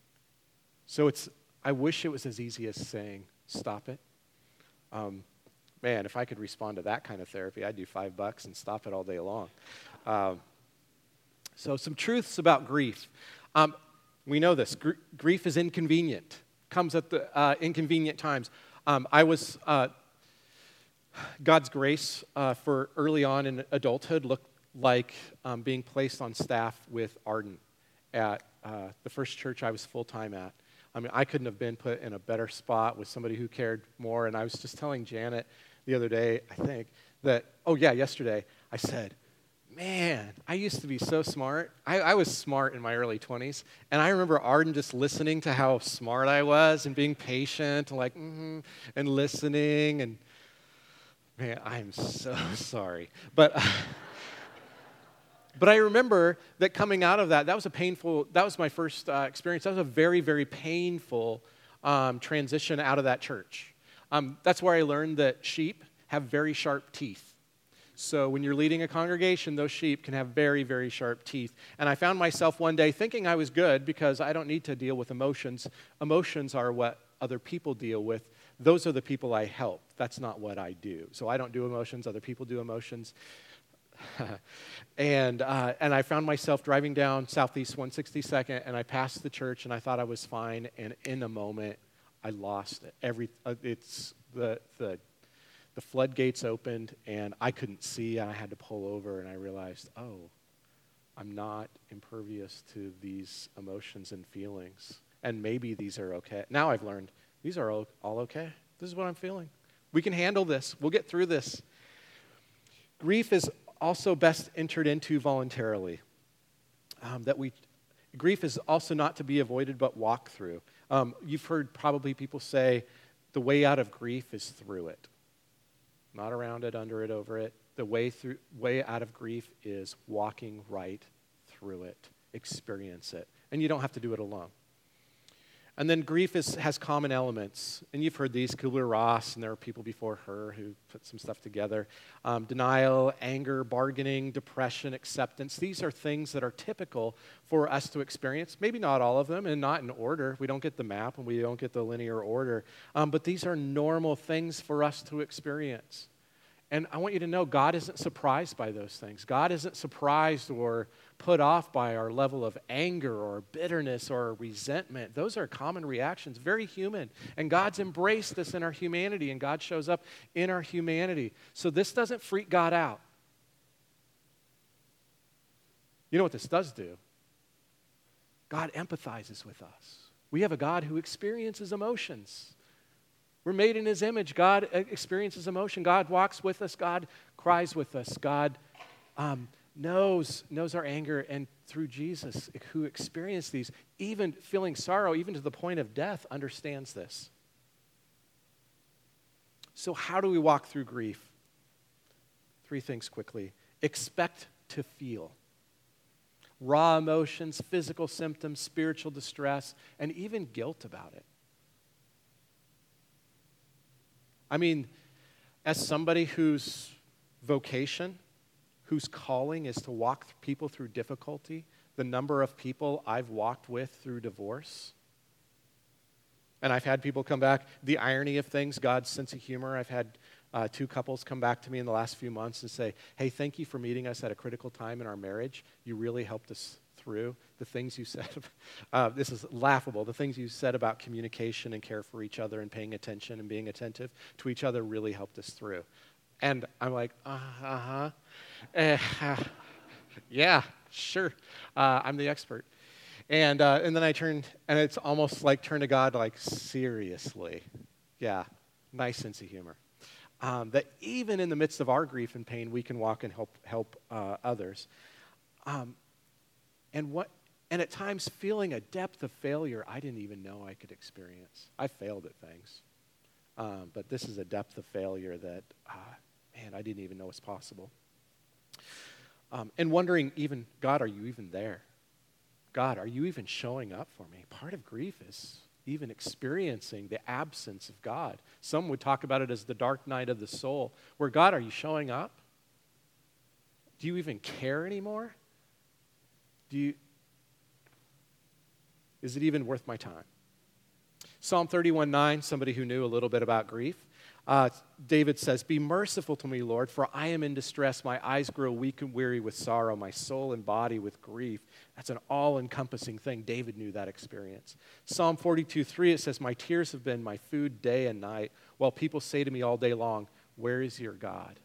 So it's, I wish it was as easy as saying, stop it. Um, man, if I could respond to that kind of therapy, I'd do five bucks and stop it all day long. Um, so some truths about grief. Um, we know this. Gr- grief is inconvenient. Comes at the uh, inconvenient times. Um, I was, uh, God's grace uh, for early on in adulthood looked like um, being placed on staff with Arden at uh, the first church I was full-time at. I mean, I couldn't have been put in a better spot with somebody who cared more. And I was just telling Janet the other day, I think, that, oh yeah, yesterday, I said, man, I used to be so smart. I, I was smart in my early twenties. And I remember Arden just listening to how smart I was and being patient and like, mm-hmm, and listening. And man, I'm so sorry. But... But I remember that coming out of that, that was a painful, that was my first uh, experience. That was a very, very painful um, transition out of that church. Um, that's where I learned that sheep have very sharp teeth. So when you're leading a congregation, those sheep can have very, very sharp teeth. And I found myself one day thinking I was good because I don't need to deal with emotions. Emotions are what other people deal with. Those are the people I help. That's not what I do. So I don't do emotions. Other people do emotions. and uh, and I found myself driving down Southeast one sixty-second, and I passed the church, and I thought I was fine, and in a moment, I lost it. Every uh, it's the the the floodgates opened, and I couldn't see, and I had to pull over, and I realized, oh, I'm not impervious to these emotions and feelings, and maybe these are okay. Now I've learned these are all, all okay. This is what I'm feeling. We can handle this. We'll get through this. Grief is also best entered into voluntarily. Um, that we, grief is also not to be avoided but walk through. Um, you've heard probably people say the way out of grief is through it. Not around it, under it, over it. The way through, way out of grief is walking right through it. Experience it. And you don't have to do it alone. And then grief is, has common elements. And you've heard these, Kubler-Ross, and there are people before her who put some stuff together. Um, denial, anger, bargaining, depression, acceptance. These are things that are typical for us to experience. Maybe not all of them, and not in order. We don't get the map, and we don't get the linear order. Um, but these are normal things for us to experience. And I want you to know God isn't surprised by those things. God isn't surprised or put off by our level of anger or bitterness or resentment. Those are common reactions, very human. And God's embraced us in our humanity, and God shows up in our humanity. So this doesn't freak God out. You know what this does do? God empathizes with us. We have a God who experiences emotions. We're made in His image. God experiences emotion. God walks with us. God cries with us. God um, knows, knows our anger. And through Jesus, who experienced these, even feeling sorrow, even to the point of death, understands this. So how do we walk through grief? Three things quickly. Expect to feel. Raw emotions, physical symptoms, spiritual distress, and even guilt about it. I mean, as somebody whose vocation, whose calling is to walk people through difficulty, the number of people I've walked with through divorce, and I've had people come back, the irony of things, God's sense of humor. I've had uh, two couples come back to me in the last few months and say, hey, thank you for meeting us at a critical time in our marriage. You really helped us through the things you said. Uh, this is laughable. The things you said about communication and care for each other and paying attention and being attentive to each other really helped us through. And I'm like, uh, uh-huh. Uh, uh, yeah, sure. Uh, I'm the expert. And uh, and then I turned, and it's almost like turn to God like, seriously. Yeah, nice sense of humor. Um, that even in the midst of our grief and pain, we can walk and help help uh, others. Um, And what, and at times feeling a depth of failure I didn't even know I could experience. I failed at things, um, but this is a depth of failure that, uh, man, I didn't even know was possible. Um, and wondering even, God, are you even there? God, are you even showing up for me? Part of grief is even experiencing the absence of God. Some would talk about it as the dark night of the soul, where God, are you showing up? Do you even care anymore? Do you, is it even worth my time? Psalm thirty-one nine, somebody who knew a little bit about grief, Uh, David says, "Be merciful to me, Lord, for I am in distress. My eyes grow weak and weary with sorrow, my soul and body with grief." That's an all-encompassing thing. David knew that experience. Psalm forty-two three, it says, "My tears have been my food day and night, while people say to me all day long, 'Where is your God?'"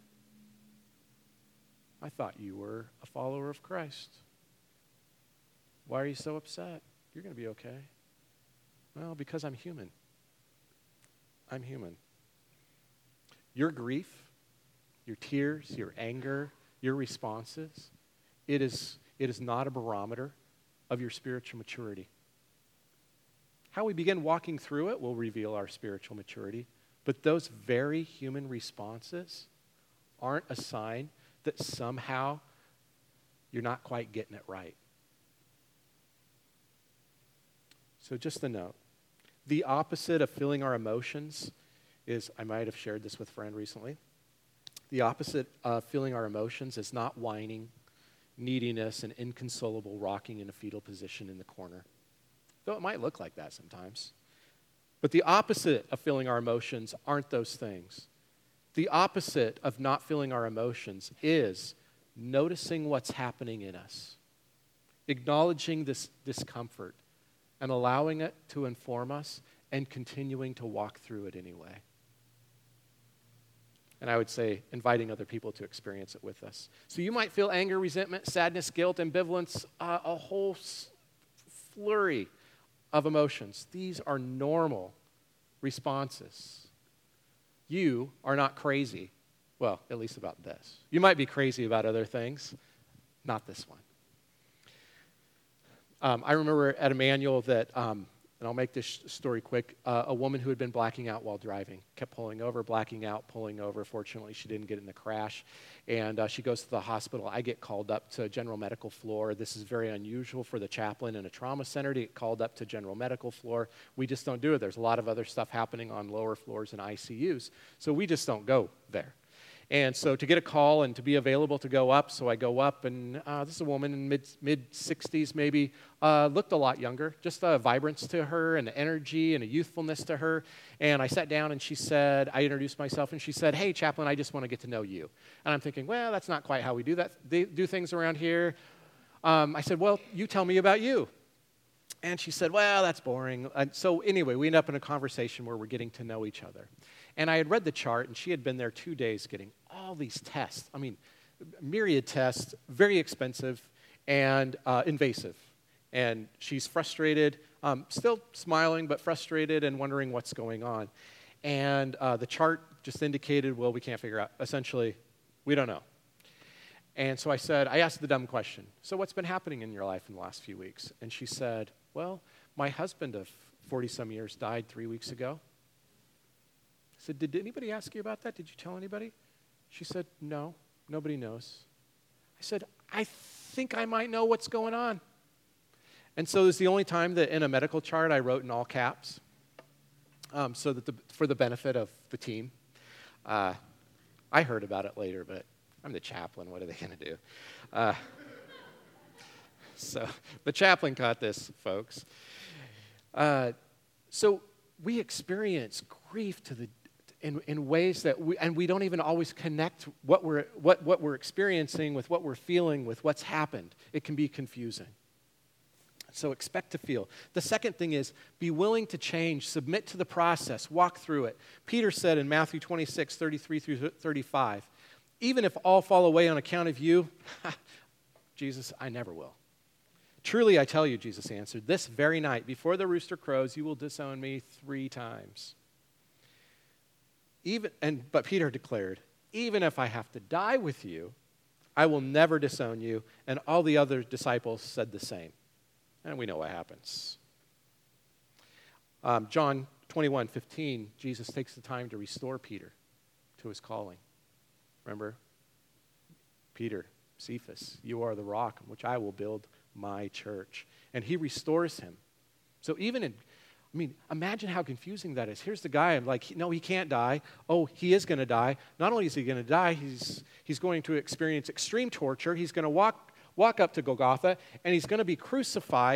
I thought you were a follower of Christ. Why are you so upset? You're going to be okay. Well, because I'm human. I'm human. Your grief, your tears, your anger, your responses, it is, it is not a barometer of your spiritual maturity. How we begin walking through it will reveal our spiritual maturity, but those very human responses aren't a sign that somehow you're not quite getting it right. So just a note. The opposite of feeling our emotions is, I might have shared this with a friend recently, the opposite of feeling our emotions is not whining, neediness, and inconsolable rocking in a fetal position in the corner. Though it might look like that sometimes. But the opposite of feeling our emotions aren't those things. The opposite of not feeling our emotions is noticing what's happening in us, acknowledging this discomfort, and allowing it to inform us and continuing to walk through it anyway. And I would say inviting other people to experience it with us. So you might feel anger, resentment, sadness, guilt, ambivalence, uh, a whole s- flurry of emotions. These are normal responses. You are not crazy. Well, at least about this. You might be crazy about other things, not this one. Um, I remember at Emmanuel that, um, and I'll make this story quick, uh, a woman who had been blacking out while driving, kept pulling over, blacking out, pulling over. Fortunately, she didn't get in the crash, and uh, she goes to the hospital. I get called up to general medical floor. This is very unusual for the chaplain in a trauma center to get called up to general medical floor. We just don't do it. There's a lot of other stuff happening on lower floors and I C Us, so we just don't go there. And so to get a call and to be available to go up, so I go up, and uh, this is a woman in mid, mid-sixties maybe, uh, looked a lot younger, just a vibrance to her and energy and a youthfulness to her. And I sat down and she said, I introduced myself, and she said, "Hey, chaplain, I just want to get to know you." And I'm thinking, well, that's not quite how we do that. They do things around here. Um, I said, "Well, you tell me about you." And she said, "Well, that's boring." And so anyway, we end up in a conversation where we're getting to know each other. And I had read the chart, and she had been there two days getting all these tests. I mean, myriad tests, very expensive and uh, invasive. And she's frustrated, um, still smiling, but frustrated and wondering what's going on. And uh, the chart just indicated, well, we can't figure out. Essentially, we don't know. And so I said, I asked the dumb question, "So what's been happening in your life in the last few weeks?" And she said, "Well, my husband of forty-some years died three weeks ago." I said, "Did anybody ask you about that? Did you tell anybody?" She said, "No, nobody knows." I said, "I think I might know what's going on." And so it was the only time that in a medical chart I wrote in all caps, um, so that the, for the benefit of the team. Uh, I heard about it later, but I'm the chaplain. What are they going to do? Uh, so the chaplain caught this, folks. Uh, so we experience grief to the In, in ways that we, and we don't even always connect what we're, what, what we're experiencing with what we're feeling with what's happened. It can be confusing. So expect to feel. The second thing is be willing to change, submit to the process, walk through it. Peter said in Matthew twenty-six, thirty-three through thirty-five, "Even if all fall away on account of you, Jesus, I never will. Truly I tell you," Jesus answered, "this very night before the rooster crows, you will disown me three times." Even, and, but Peter declared, "Even if I have to die with you, I will never disown you." And all the other disciples said the same. And we know what happens. Um, John twenty-one fifteen, Jesus takes the time to restore Peter to his calling. Remember? Peter, Cephas, you are the rock on which I will build my church. And he restores him. So even in I mean, imagine how confusing that is. Here's the guy, I'm like, no, he can't die. Oh, he is going to die. Not only is he going to die, he's, he's going to experience extreme torture. He's going to walk, walk up to Golgotha, and he's going to be crucified.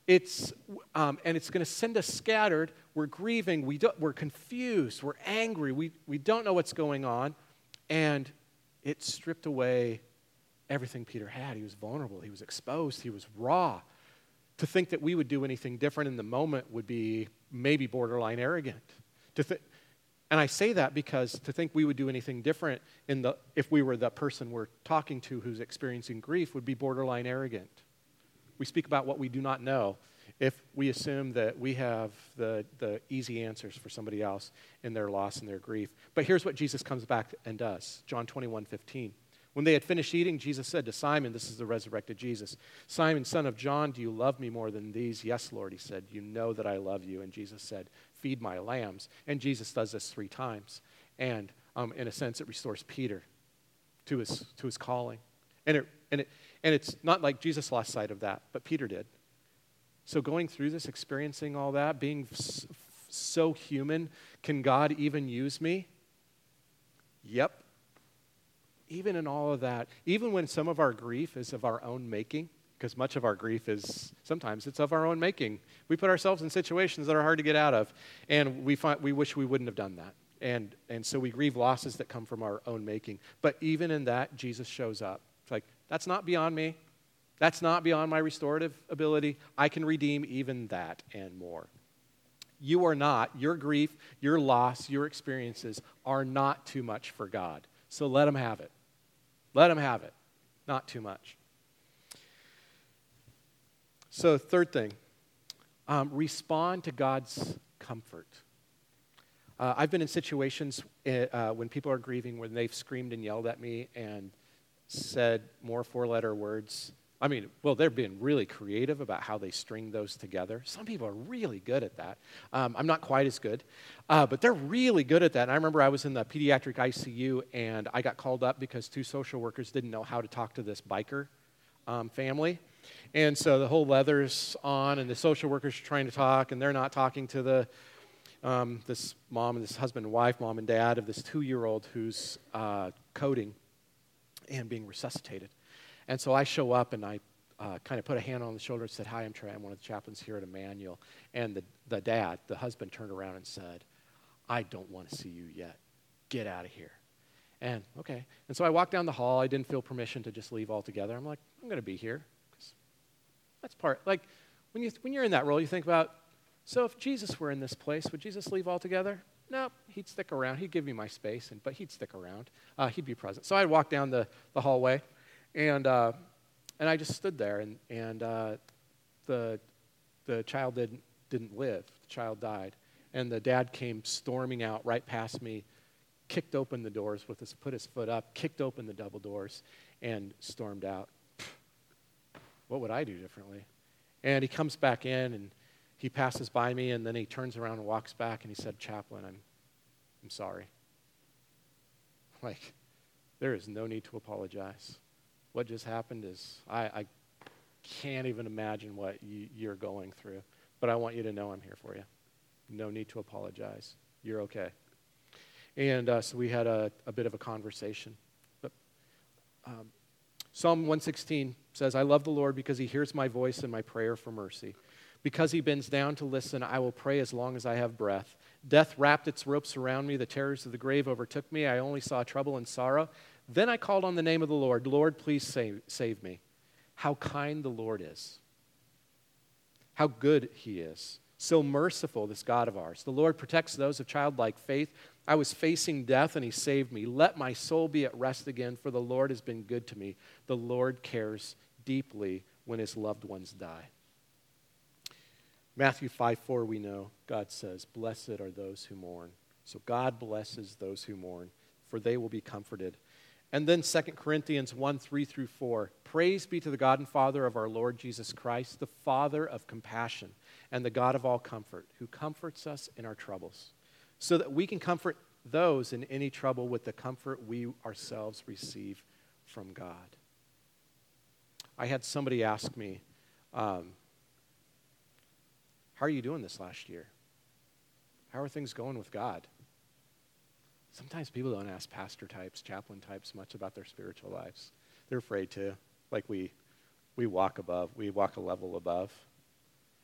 It's, um, and it's going to send us scattered. We're grieving. We don't, we're confused. We're angry. We, we don't know what's going on. And it stripped away everything Peter had. He was vulnerable. He was exposed. He was raw. To think that we would do anything different in the moment would be maybe borderline arrogant. To th- and I say that because to think we would do anything different in the if we were the person we're talking to who's experiencing grief would be borderline arrogant. We speak about what we do not know if we assume that we have the, the easy answers for somebody else in their loss and their grief. But here's what Jesus comes back and does. John twenty-one fifteen. When they had finished eating, Jesus said to Simon, this is the resurrected Jesus, Simon, son of John, do you love me more than these? Yes, Lord, he said, you know that I love you. And Jesus said, feed my lambs. And Jesus does this three times. And um, in a sense, it restores Peter to his, to his calling. And, it, and, it, and it's not like Jesus lost sight of that, but Peter did. So going through this, experiencing all that, being so human, can God even use me? Yep. Even in all of that, even when some of our grief is of our own making, because much of our grief is, sometimes it's of our own making. We put ourselves in situations that are hard to get out of, and we find, we wish we wouldn't have done that. And, and so we grieve losses that come from our own making. But even in that, Jesus shows up. It's like, that's not beyond me. That's not beyond my restorative ability. I can redeem even that and more. You are not, your grief, your loss, your experiences are not too much for God. So let him have it. Let him have it. Not too much. So third thing, um, respond to God's comfort. Uh, I've been in situations uh, when people are grieving when they've screamed and yelled at me and said more four-letter words. I mean, well, they're being really creative about how they string those together. Some people are really good at that. Um, I'm not quite as good, uh, but they're really good at that. And I remember I was in the pediatric I C U, and I got called up because two social workers didn't know how to talk to this biker um, family. And so the whole leather's on, and the social workers are trying to talk, and they're not talking to the um, this mom and this husband and wife, mom and dad of this two-year-old who's uh, coding and being resuscitated. And so I show up, and I uh, kind of put a hand on the shoulder and said, hi, I'm Trey. I'm one of the chaplains here at Emmanuel. And the, the dad, the husband, turned around and said, I don't want to see you yet. Get out of here. And, okay. And so I walked down the hall. I didn't feel permission to just leave altogether. I'm like, I'm going to be here. That's part, like, when, you, when you're in that role, you think about, so if Jesus were in this place, would Jesus leave altogether? No, he'd stick around. He'd give me my space, and but he'd stick around. Uh, he'd be present. So I walked down the, the hallway, and uh, and I just stood there, and, and uh, the the child didn't, didn't live. The child died. And the dad came storming out right past me, kicked open the doors with his, put his foot up, kicked open the double doors, and stormed out. What would I do differently? And he comes back in, and he passes by me, and then he turns around and walks back, and he said, Chaplain, I'm, I'm sorry. Like, there is no need to apologize. What just happened is, I, I can't even imagine what you, you're going through, but I want you to know I'm here for you. No need to apologize. You're okay. And uh, so we had a, a bit of a conversation. But um, Psalm one sixteen says, I love the Lord because he hears my voice and my prayer for mercy. Because he bends down to listen, I will pray as long as I have breath. Death wrapped its ropes around me. The terrors of the grave overtook me. I only saw trouble and sorrow. Then I called on the name of the Lord. Lord, please save, save me. How kind the Lord is. How good he is. So merciful, this God of ours. The Lord protects those of childlike faith. I was facing death, and he saved me. Let my soul be at rest again, for the Lord has been good to me. The Lord cares deeply when his loved ones die. Matthew five four, we know, God says, blessed are those who mourn. So God blesses those who mourn, for they will be comforted. And then Second Corinthians one, three through four. Praise be to the God and Father of our Lord Jesus Christ, the Father of compassion and the God of all comfort, who comforts us in our troubles, so that we can comfort those in any trouble with the comfort we ourselves receive from God. I had somebody ask me, um, how are you doing this last year? How are things going with God? Sometimes people don't ask pastor types, chaplain types much about their spiritual lives. They're afraid to. Like we we walk above, we walk a level above.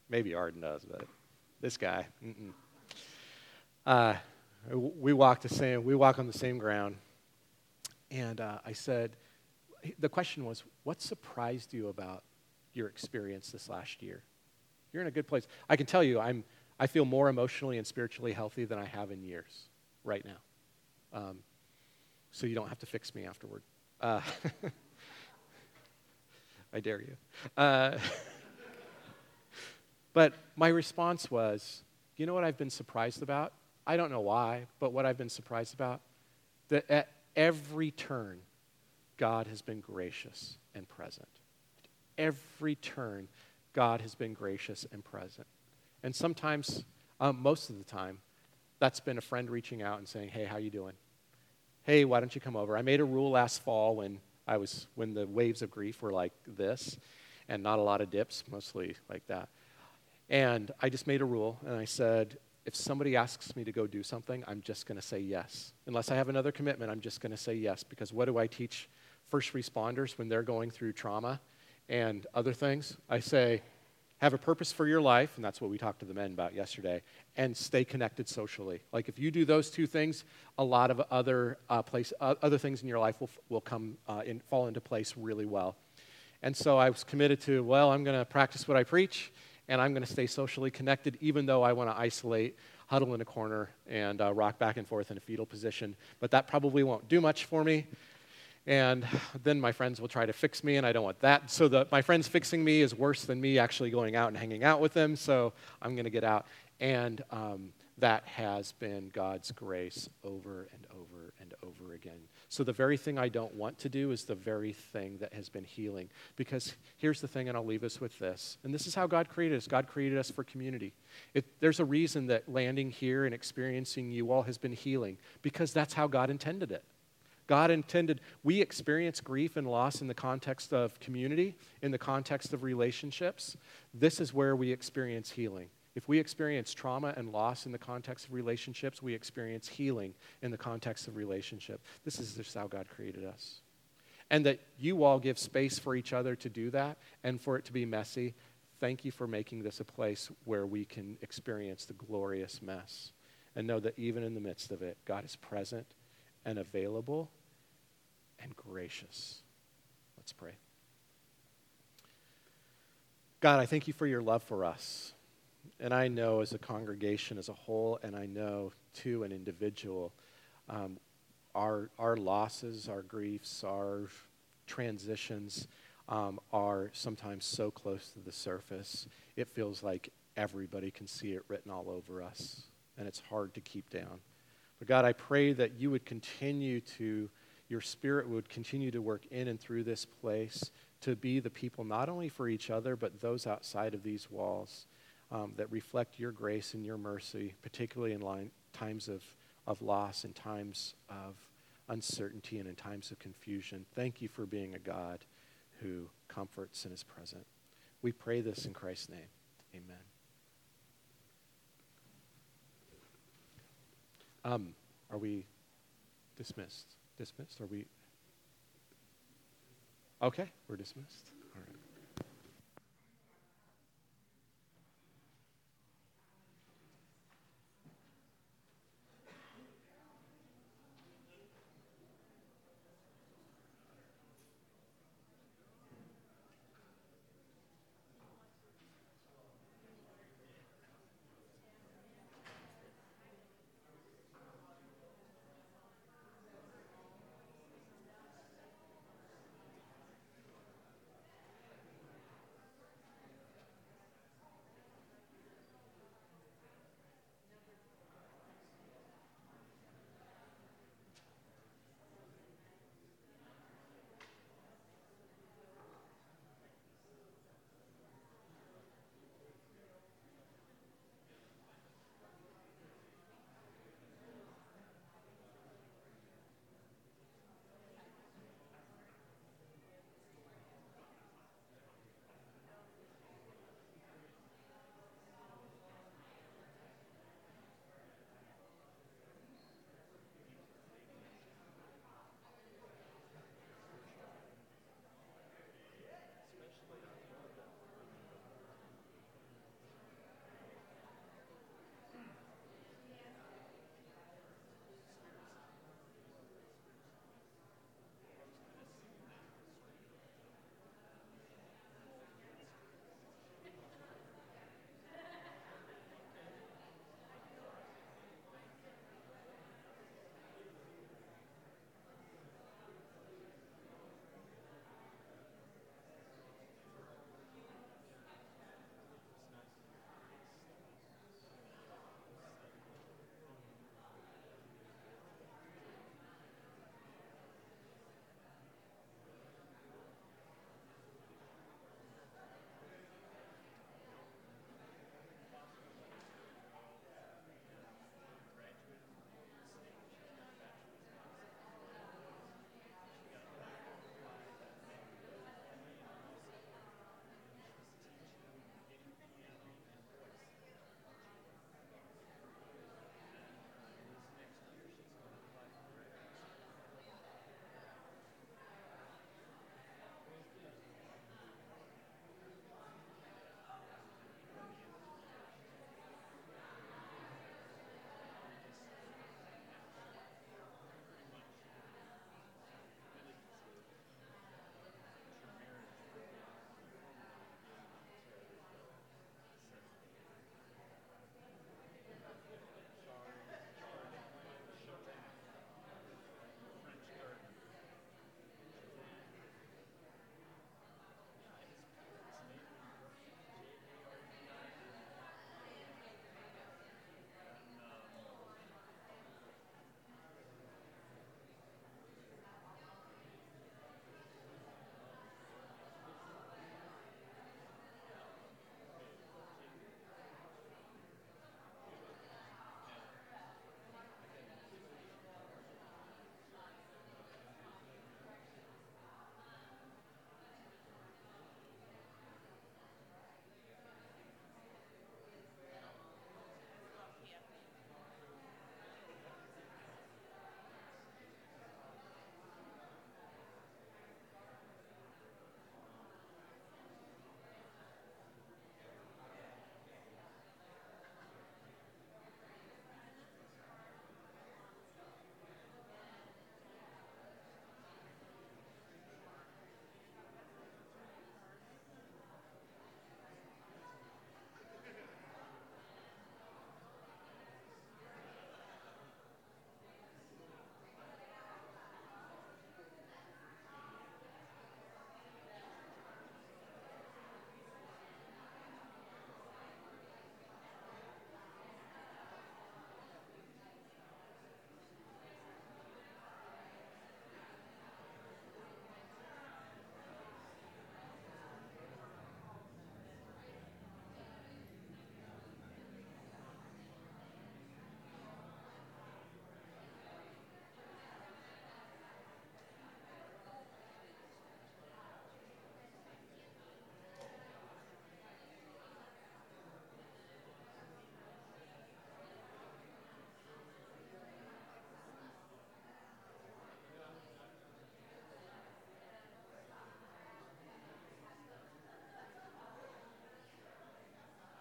Maybe Arden does, but this guy, mm-mm. Uh, we walk the same. We walk on the same ground. And uh, I said, the question was, what surprised you about your experience this last year? You're in a good place. I can tell you, I'm. I feel more emotionally and spiritually healthy than I have in years right now. Um, so you don't have to fix me afterward. Uh, I dare you. Uh, but my response was, you know what I've been surprised about? I don't know why, but what I've been surprised about, that at every turn, God has been gracious and present. At every turn, God has been gracious and present. And sometimes, um, most of the time, that's been a friend reaching out and saying, hey, how you doing? Hey, why don't you come over? I made a rule last fall when I was when the waves of grief were like this and not a lot of dips, mostly like that. And I just made a rule, and I said, if somebody asks me to go do something, I'm just going to say yes. Unless I have another commitment, I'm just going to say yes. Because what do I teach first responders when they're going through trauma and other things? I say, have a purpose for your life, and that's what we talked to the men about yesterday, and stay connected socially. Like if you do those two things, a lot of other uh, place, uh, other things in your life will will come uh, in, fall into place really well. And so I was committed to, well, I'm going to practice what I preach, and I'm going to stay socially connected, even though I want to isolate, huddle in a corner, and uh, rock back and forth in a fetal position. But that probably won't do much for me. And then my friends will try to fix me, and I don't want that. So the, my friends fixing me is worse than me actually going out and hanging out with them, so I'm going to get out. And um, that has been God's grace over and over and over again. So the very thing I don't want to do is the very thing that has been healing. Because here's the thing, and I'll leave us with this. And this is how God created us. God created us for community. It, there's a reason that landing here and experiencing you all has been healing, because that's how God intended it. God intended, we experience grief and loss in the context of community, in the context of relationships. This is where we experience healing. If we experience trauma and loss in the context of relationships, we experience healing in the context of relationship. This is just how God created us. And that you all give space for each other to do that and for it to be messy. Thank you for making this a place where we can experience the glorious mess and know that even in the midst of it, God is present and available and gracious. Let's pray. God, I thank you for your love for us. And I know as a congregation as a whole, and I know too an individual, um, our, our losses, our griefs, our transitions um, are sometimes so close to the surface, it feels like everybody can see it written all over us, and it's hard to keep down. But God, I pray that you would continue to, your Spirit would continue to work in and through this place to be the people not only for each other, but those outside of these walls um, that reflect your grace and your mercy, particularly in line, times of, of loss, in times of uncertainty, and in times of confusion. Thank you for being a God who comforts and is present. We pray this in Christ's name. Amen. Um, are we dismissed? Dismissed? Are we? Okay, we're dismissed.